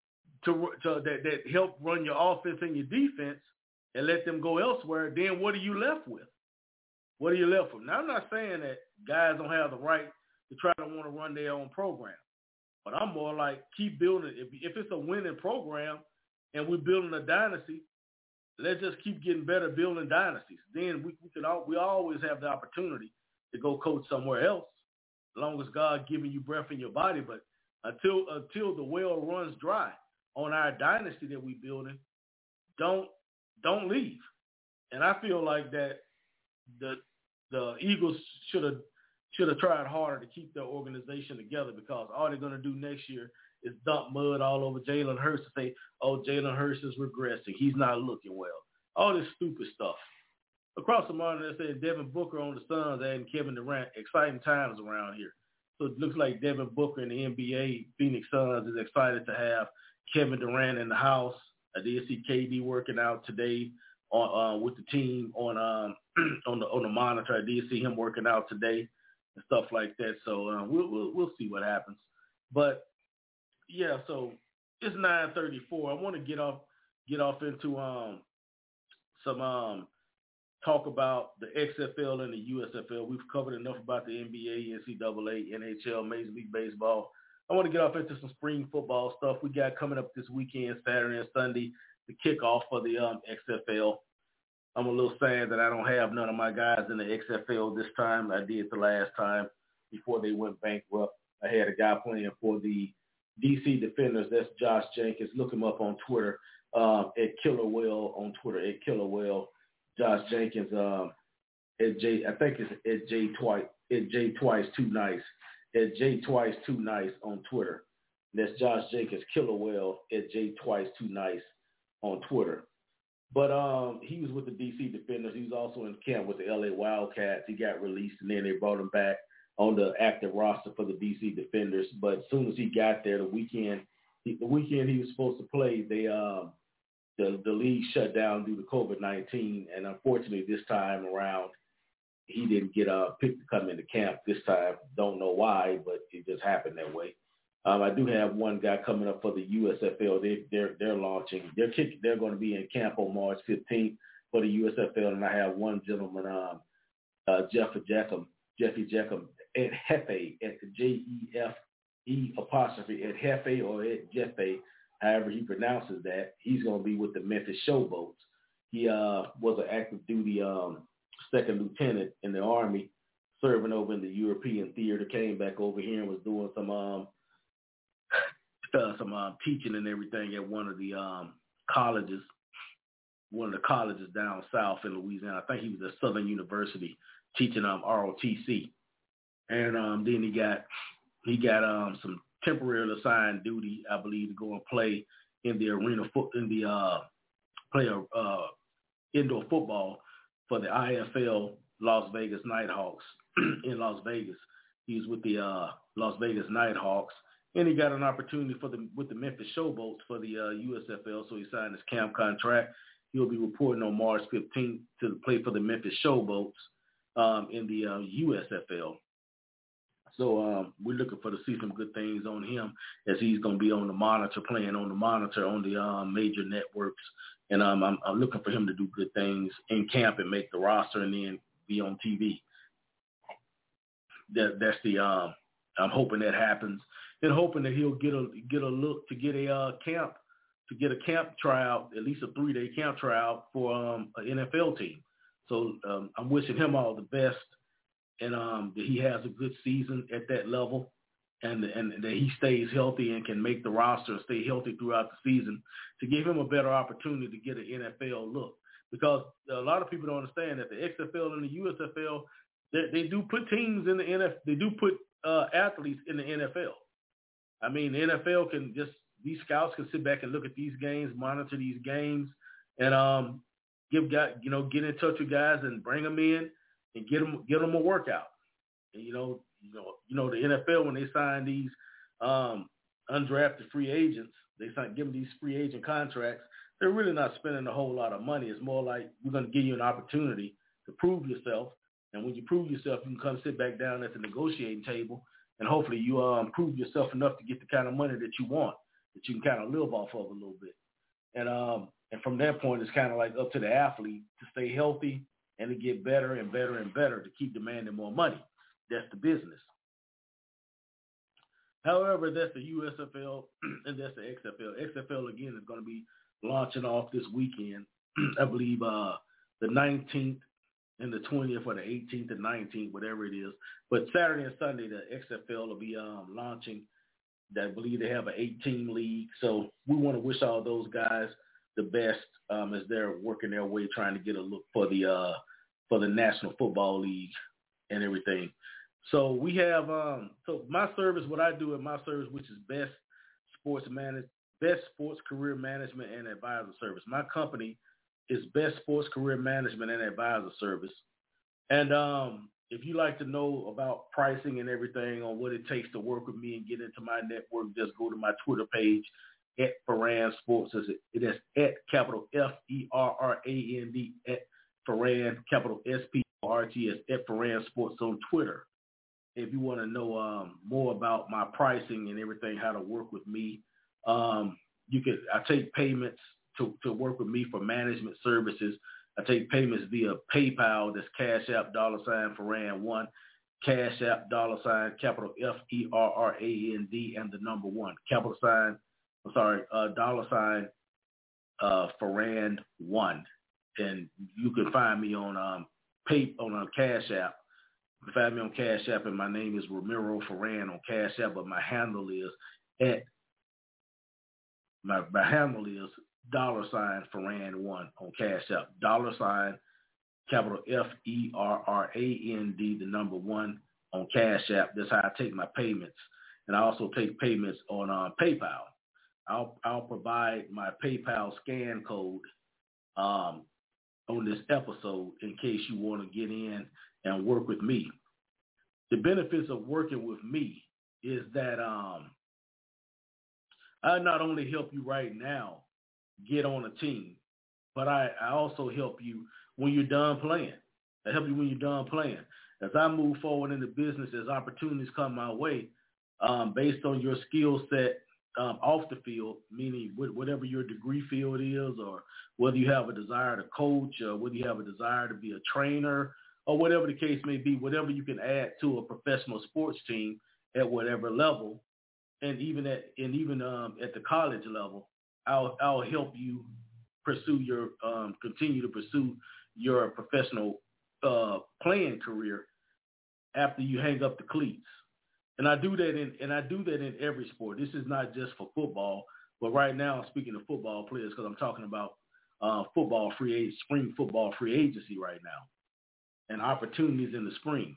that help run your offense and your defense and let them go elsewhere, then what are you left with? What are you left with? Now, I'm not saying that guys don't have the right to try to want to run their own program, but I'm more like keep building. If it's a winning program and we're building a dynasty, let's just keep getting better building dynasties. Then we always have the opportunity to go coach somewhere else, as long as God giving you breath in your body. But until the well runs dry on our dynasty that we're building, don't leave. And I feel like that the Eagles should have tried harder to keep their organization together, because all they're going to do next year is dump mud all over Jalen Hurts and say, oh, Jalen Hurts is regressing. He's not looking well. All this stupid stuff. Across the monitor, they said Devin Booker on the Suns and Kevin Durant. Exciting times around here. So it looks like Devin Booker in the NBA, Phoenix Suns, is excited to have Kevin Durant in the house. I did see KD working out today with the team on the monitor. I did see him working out today and stuff like that. So we'll see what happens. But yeah, so it's 9:34. I want to get off into some talk about the XFL and the USFL. We've covered enough about the NBA, NCAA, NHL, Major League Baseball. I want to get off into some spring football stuff we got coming up this weekend, Saturday and Sunday, the kickoff for the XFL. I'm a little sad that I don't have none of my guys in the XFL this time. I did the last time before they went bankrupt. I had a guy playing for the DC Defenders. That's Josh Jenkins. Look him up on Twitter at Killerwell on Twitter at Killerwell. Josh Jenkins at J. I think it's at J Twice. At J Twice Too Nice. At J Twice Too Nice on Twitter. That's Josh Jenkins Killerwell at J Twice Too Nice on Twitter. But he was with the DC Defenders. He was also in camp with the LA Wildcats. He got released, and then they brought him back on the active roster for the DC Defenders. But as soon as he got there, the weekend he was supposed to play, the league shut down due to COVID-19, and unfortunately this time around he didn't get picked to come into camp this time. Don't know why, but it just happened that way. I do have one guy coming up for the USFL. They're launching. They're going to be in camp on March 15th for the USFL, and I have one gentleman, Jeffy Jeckham at Hefe, at Jefe apostrophe at Hefe or at Jefe, however he pronounces that. He's going to be with the Memphis Showboats. He was an active duty second lieutenant in the Army, serving over in the European theater. Came back over here and was doing some teaching and everything at one of the colleges down south in Louisiana. I think he was at Southern University teaching ROTC. And then he got some temporary assigned duty, I believe, to go and play in the indoor football for the IFL Las Vegas Nighthawks in Las Vegas. He was with the Las Vegas Nighthawks, and he got an opportunity with the Memphis Showboats for the USFL, so he signed his camp contract. He'll be reporting on March 15th to play for the Memphis Showboats in the USFL. So we're looking to see some good things on him, as he's going to be on the monitor, playing on the monitor on the major networks. And I'm looking for him to do good things in camp and make the roster and then be on TV. That's the I'm hoping that happens, and hoping that he'll get a look to get a camp tryout, at least a 3-day camp tryout for an NFL team. So I'm wishing him all the best, and that he has a good season at that level, and that he stays healthy and can make the roster and stay healthy throughout the season to give him a better opportunity to get an NFL look. Because a lot of people don't understand that the XFL and the USFL, they do put teams in the NFL. They do put athletes in the NFL. I mean, the NFL can just, these scouts can sit back and look at these games, monitor these games, and get in touch with guys and bring them in and get them a workout. And the NFL, when they sign these undrafted free agents, give them these free agent contracts. They're really not spending a whole lot of money. It's more like, we're going to give you an opportunity to prove yourself. And when you prove yourself, you can come sit back down at the negotiating table, and hopefully you prove yourself enough to get the kind of money that you want, that you can kind of live off of a little bit. And from that point, it's kind of like up to the athlete to stay healthy and to get better and better and better to keep demanding more money. That's the business. However, that's the USFL and that's the XFL. XFL, again, is going to be launching off this weekend. I believe the 19th and the 20th, or the 18th and 19th, whatever it is. But Saturday and Sunday, the XFL will be launching. I believe they have an 8-team league. So we want to wish all those guys the best as they're working their way, trying to get a look for the National Football League and everything. So we have so my service, what I do in my service, which is Best Sports Career Management and Advisor Service. My company is Best Sports Career Management and Advisor Service. And if you like to know about pricing and everything on what it takes to work with me and get into my network, just go to my Twitter page at Ferrand Sports. It is at capital FERRAND at Ferrand, capital SPORTS at Ferrand Sports on Twitter. If you want to know more about my pricing and everything, how to work with me, I take payments to work with me for management services. I take payments via PayPal. That's Cash App $Ferrand1, Cash App capital FERRAND and the number 1, $Ferrand1, and you can find me on a Cash App. You can find me on Cash App, and my name is Ramiro Ferrand on Cash App, but my handle is $Ferrand1 on Cash App. Capital FERRAND, the number 1 on Cash App. That's how I take my payments. And I also take payments on PayPal. I'll provide my PayPal scan code on this episode in case you want to get in and work with me. The benefits of working with me is that I not only help you right now get on a team, but I also help you when you're done playing. I help you when you're done playing. As I move forward in the business, as opportunities come my way, based on your skill set off the field, meaning whatever your degree field is, or whether you have a desire to coach, or whether you have a desire to be a trainer, or whatever the case may be, whatever you can add to a professional sports team at whatever level, and even at the college level, I'll help you continue to pursue your professional playing career after you hang up the cleats. And I do that in every sport. This is not just for football, but right now I'm speaking to football players because I'm talking about spring football free agency right now and opportunities in the spring.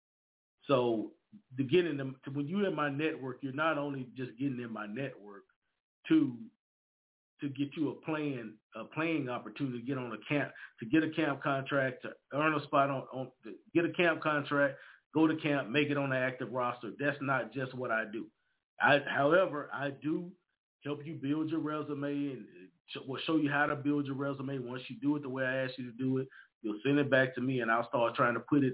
So when you're in my network, you're not only just getting in my network to get you a playing opportunity to get on a camp, to get a camp contract, to earn a spot to get a camp contract, go to camp, make it on the active roster. That's not just what I do. However, I do help you build your resume and will show you how to build your resume. Once you do it the way I ask you to do it, you'll send it back to me, and I'll start trying to put it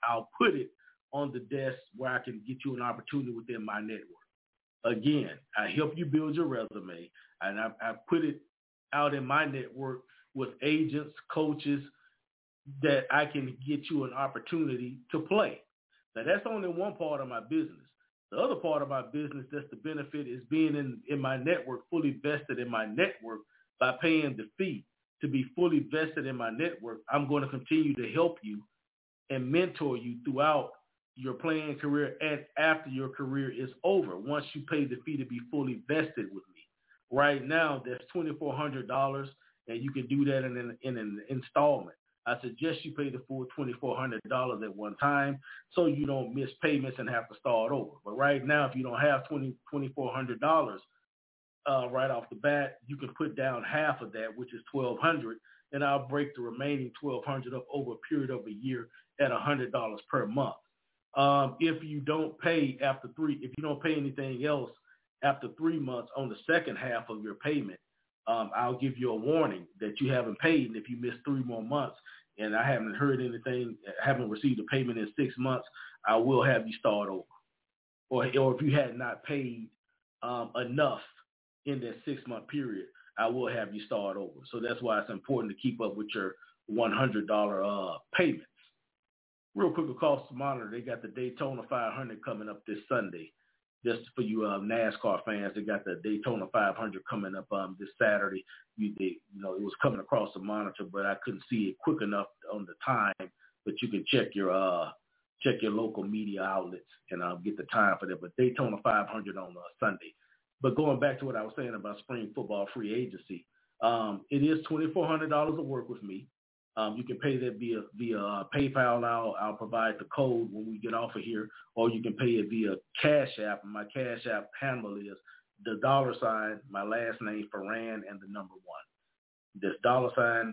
on the desk where I can get you an opportunity within my network. Again, I help you build your resume, and I put it out in my network with agents, coaches, that I can get you an opportunity to play. Now, that's only one part of my business. The other part of my business, that's the benefit, is being in my network, fully vested in my network by paying the fee to be fully vested in my network. I'm going to continue to help you and mentor you throughout your playing career and after your career is over, once you pay the fee to be fully vested with me. Right now, that's $2,400, and you can do that in an installment. I suggest you pay the full $2,400 at one time so you don't miss payments and have to start over. But right now, if you don't have $2,400 right off the bat, you can put down half of that, which is $1,200, and I'll break the remaining $1,200 up over a period of a year at $100 per month. If you don't pay if you don't pay anything else after 3 months on the second half of your payment, I'll give you a warning that you haven't paid, and if you miss 3 more months and I haven't heard anything, haven't received a payment in 6 months, I will have you start over. Or if you had not paid enough in that 6-month period, I will have you start over. So that's why it's important to keep up with your $100 payments. Real quick across the monitor, they got the Daytona 500 coming up this Sunday. Just for you NASCAR fans, they got the Daytona 500 coming up this Saturday. It was coming across the monitor, but I couldn't see it quick enough on the time. But you can check your local media outlets and get the time for that. But Daytona 500 on Sunday. But going back to what I was saying about spring football free agency, it is $2,400 to work with me. You can pay that via PayPal. I'll provide the code when we get off of here, or you can pay it via Cash App. And my Cash App handle is the $, my last name, Ferrand, and the number 1. This $,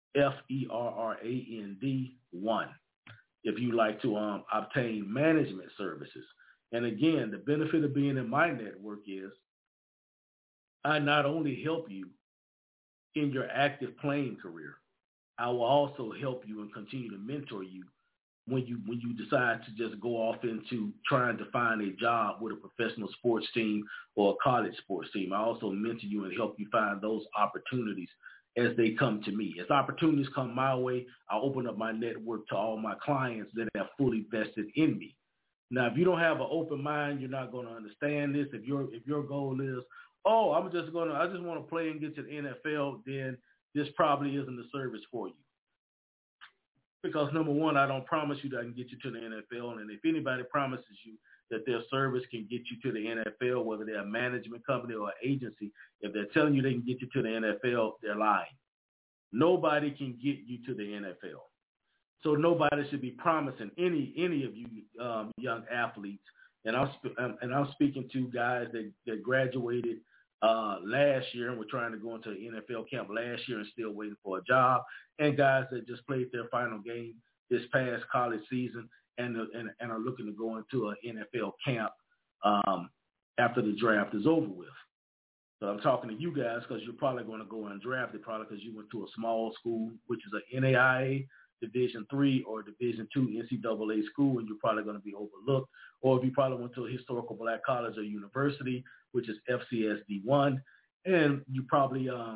FERRAND 1. If you like to obtain management services. And again, the benefit of being in my network is I not only help you in your active playing career, I will also help you and continue to mentor you when you decide to just go off into trying to find a job with a professional sports team or a college sports team. I also mentor you and help you find those opportunities as they come to me. As opportunities come my way, I open up my network to all my clients that have fully vested in me. Now, if you don't have an open mind, you're not going to understand this. If your goal is, I just want to play and get to the NFL, then this probably isn't the service for you. Because number one, I don't promise you that I can get you to the NFL. And if anybody promises you that their service can get you to the NFL, whether they're a management company or an agency, if they're telling you they can get you to the NFL, they're lying. Nobody can get you to the NFL. So nobody should be promising any of you young athletes. And I'm speaking to guys that graduated last year and were trying to go into an NFL camp last year and still waiting for a job, and guys that just played their final game this past college season and are looking to go into an NFL camp after the draft is over with. So I'm talking to you guys because you're probably going to go undrafted, probably because you went to a small school, which is a NAIA, Division III or Division II NCAA school, and you're probably going to be overlooked. Or if you probably went to a historical black college or university, which is FCSD1, and you probably are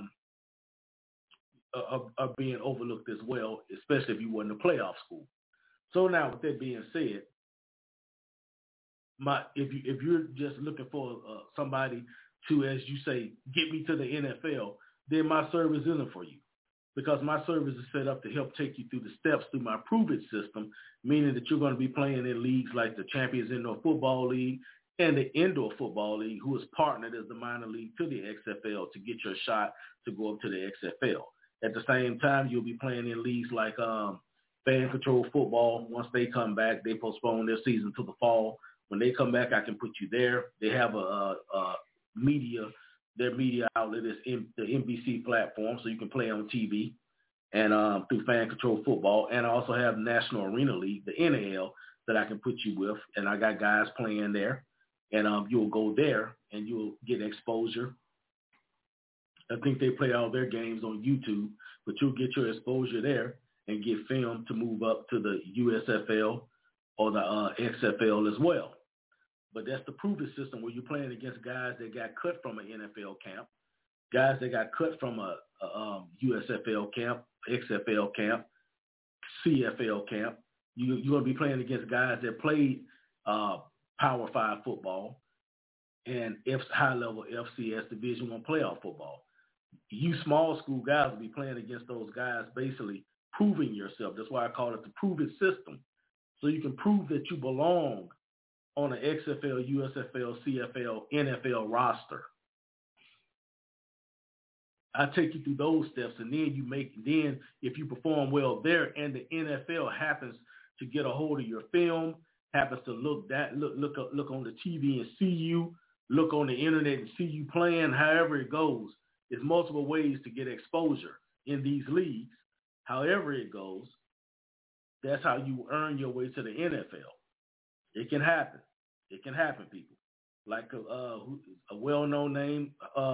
being overlooked as well, especially if you weren't a playoff school. So now, with that being said, if you're just looking for somebody to, as you say, get me to the NFL, then my service isn't for you. Because my service is set up to help take you through the steps through my Prove It system, meaning that you're going to be playing in leagues like the Champions Indoor Football League and the Indoor Football League, who is partnered as the minor league to the XFL to get your shot to go up to the XFL. At the same time, you'll be playing in leagues like Fan Control Football. Once they come back, they postpone their season to the fall. When they come back, I can put you there. They have their media outlet is in the NBC platform, so you can play on TV and through Fan Control Football. And I also have National Arena League, the NAL, that I can put you with. And I got guys playing there. And you'll go there and you'll get exposure. I think they play all their games on YouTube, but you'll get your exposure there and get film to move up to the USFL or the XFL as well. But that's the Prove It system where you're playing against guys that got cut from an NFL camp, guys that got cut from a USFL camp, XFL camp, CFL camp. You're going to be playing against guys that played Power 5 football and high-level FCS Division I playoff football. You small school guys will be playing against those guys, basically proving yourself. That's why I call it the Prove It system. So you can prove that you belong on an XFL, USFL, CFL, NFL roster. I take you through those steps, and then if you perform well there, and the NFL happens to get a hold of your film, happens to look on the TV and see you, look on the internet and see you playing, however it goes. There's multiple ways to get exposure in these leagues. However it goes, that's how you earn your way to the NFL. It can happen. It can happen, people. Like a well-known name,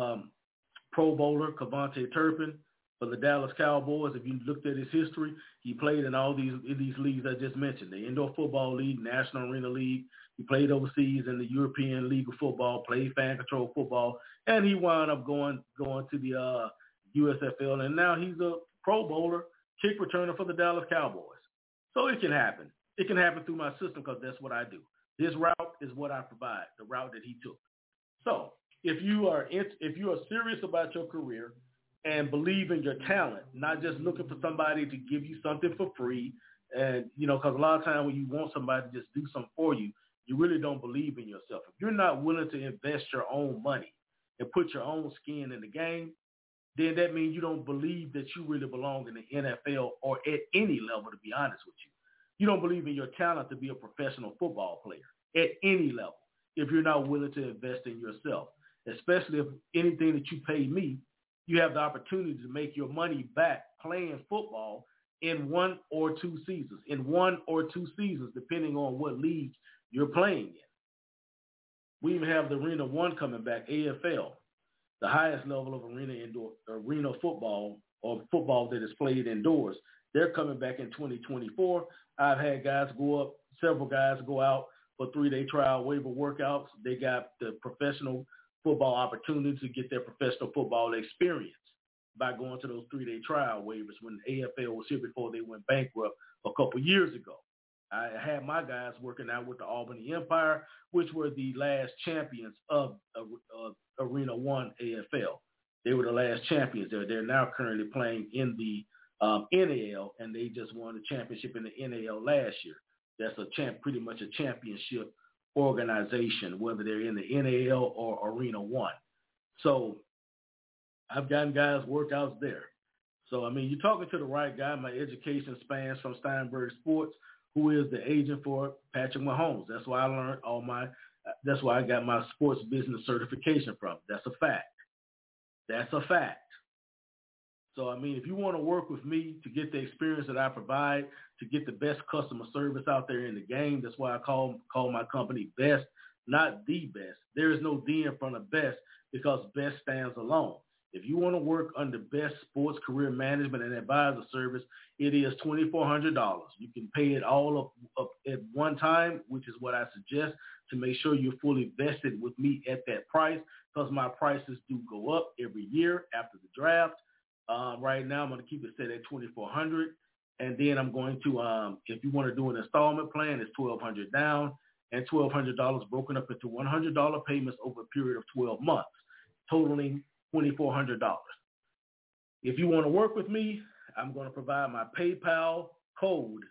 Pro Bowler, Kevontae Turpin for the Dallas Cowboys. If you looked at his history, he played in all these leagues I just mentioned, the Indoor Football League, National Arena League. He played overseas in the European League of Football, played fan control football, and he wound up going to the USFL, and now he's a Pro Bowler, kick returner for the Dallas Cowboys. So it can happen. It can happen through my system because that's what I do. This route is what I provide, the route that he took. So if you are serious about your career and believe in your talent, not just looking for somebody to give you something for free, and, because a lot of times when you want somebody to just do something for you, you really don't believe in yourself. If you're not willing to invest your own money and put your own skin in the game, then that means you don't believe that you really belong in the NFL or at any level, to be honest with you. You don't believe in your talent to be a professional football player at any level if you're not willing to invest in yourself, especially if anything that you pay me, you have the opportunity to make your money back playing football in 1 or 2 seasons, depending on what league you're playing in. We even have the Arena 1 coming back, AFL, the highest level of arena football or football that is played indoors. They're coming back in 2024. I've had several guys go out for 3-day trial waiver workouts. They got the professional football opportunity to get their professional football experience by going to those 3-day trial waivers when the AFL was here before they went bankrupt a couple years ago. I had my guys working out with the Albany Empire, which were the last champions of Arena 1 AFL. They were the last champions. They're now currently playing in the NAL, and they just won the championship in the NAL last year. That's pretty much a championship organization, whether they're in the NAL or Arena 1. So I've gotten guys workouts there. So, you're talking to the right guy. My education spans from Steinberg Sports, who is the agent for Patrick Mahomes. That's why I learned that's why I got my sports business certification from. That's a fact. So, if you want to work with me to get the experience that I provide, to get the best customer service out there in the game, that's why I call my company Best, not the best. There is no D in front of Best because Best stands alone. If you want to work under Best Sports Career Management and Advisor Service, it is $2,400. You can pay it all up at one time, which is what I suggest, to make sure you're fully vested with me at that price, because my prices do go up every year after the draft. Right now, I'm going to keep it set at $2,400, and then I'm going to, if you want to do an installment plan, it's $1,200 down and $1,200 broken up into $100 payments over a period of 12 months, totaling $2,400. If you want to work with me, I'm going to provide my PayPal code.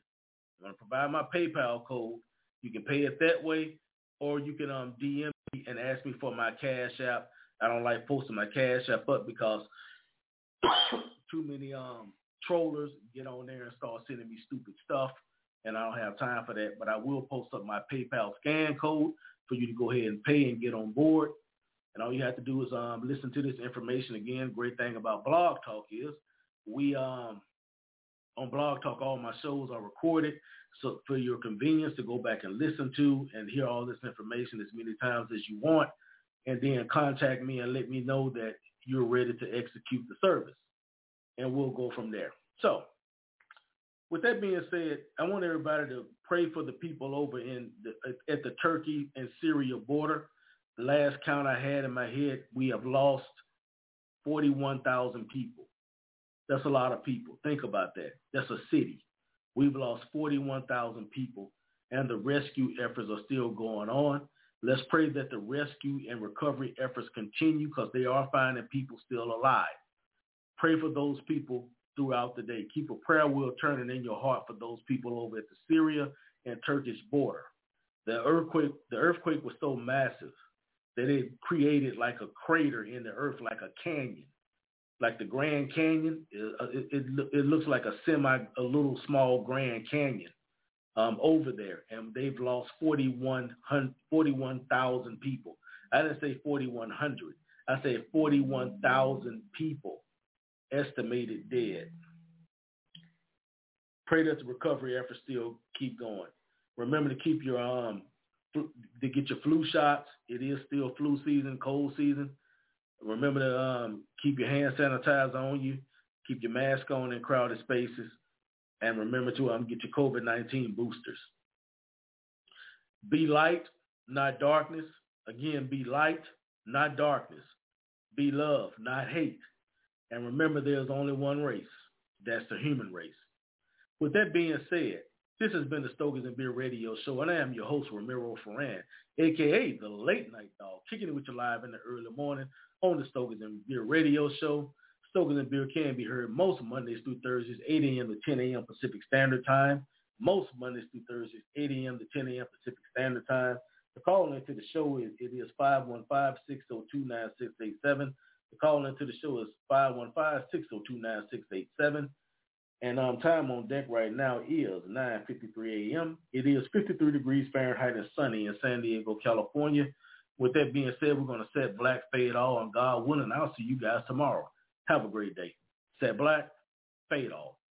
You can pay it that way, or you can DM me and ask me for my Cash App. I don't like posting my Cash App up because too many trollers get on there and start sending me stupid stuff, and I don't have time for that. But I will post up my PayPal scan code for you to go ahead and pay and get on board. And all you have to do is listen to this information again. Great thing about Blog Talk is we on Blog Talk, all my shows are recorded, so for your convenience to go back and listen to and hear all this information as many times as you want, and then contact me and let me know that you're ready to execute the service, and we'll go from there. So with that being said, I want everybody to pray for the people over at the Turkey and Syria border. The last count I had in my head, we have lost 41,000 people. That's a lot of people. Think about that. That's a city. We've lost 41,000 people, and the rescue efforts are still going on. Let's pray that the rescue and recovery efforts continue, because they are finding people still alive. Pray for those people throughout the day. Keep a prayer wheel turning in your heart for those people over at the Syria and Turkish border. The earthquake was so massive that it created like a crater in the earth, like a canyon, like the Grand Canyon. It looks like a little small Grand Canyon over there, and they've lost 41,000 people. I didn't say 4,100. I said 41,000 people estimated dead. Pray that the recovery efforts still keep going. Remember to keep your to get your flu shots. It is still flu season, cold season. Remember to keep your hand sanitizer on you. Keep your mask on in crowded spaces. And remember to get your COVID-19 boosters. Be light, not darkness. Again, be light, not darkness. Be love, not hate. And remember, there's only one race. That's the human race. With that being said, this has been the Stokers and Beer Radio Show, and I am your host, Ramiro Ferran, a.k.a. the Late Night Dog, kicking it with you live in the early morning on the Stokers and Beer Radio Show. Stokers and Beer can be heard most Mondays through Thursdays, 8 a.m. to 10 a.m. Pacific Standard Time. Most Mondays through Thursdays, 8 a.m. to 10 a.m. Pacific Standard Time. The call into the show is 515-602-9687. The call into the show is 515-602-9687. And time on deck right now is 9:53 a.m. It is 53 degrees Fahrenheit and sunny in San Diego, California. With that being said, we're going to set black, fade all, and God willing, I'll see you guys tomorrow. Have a great day. Set black, fade all.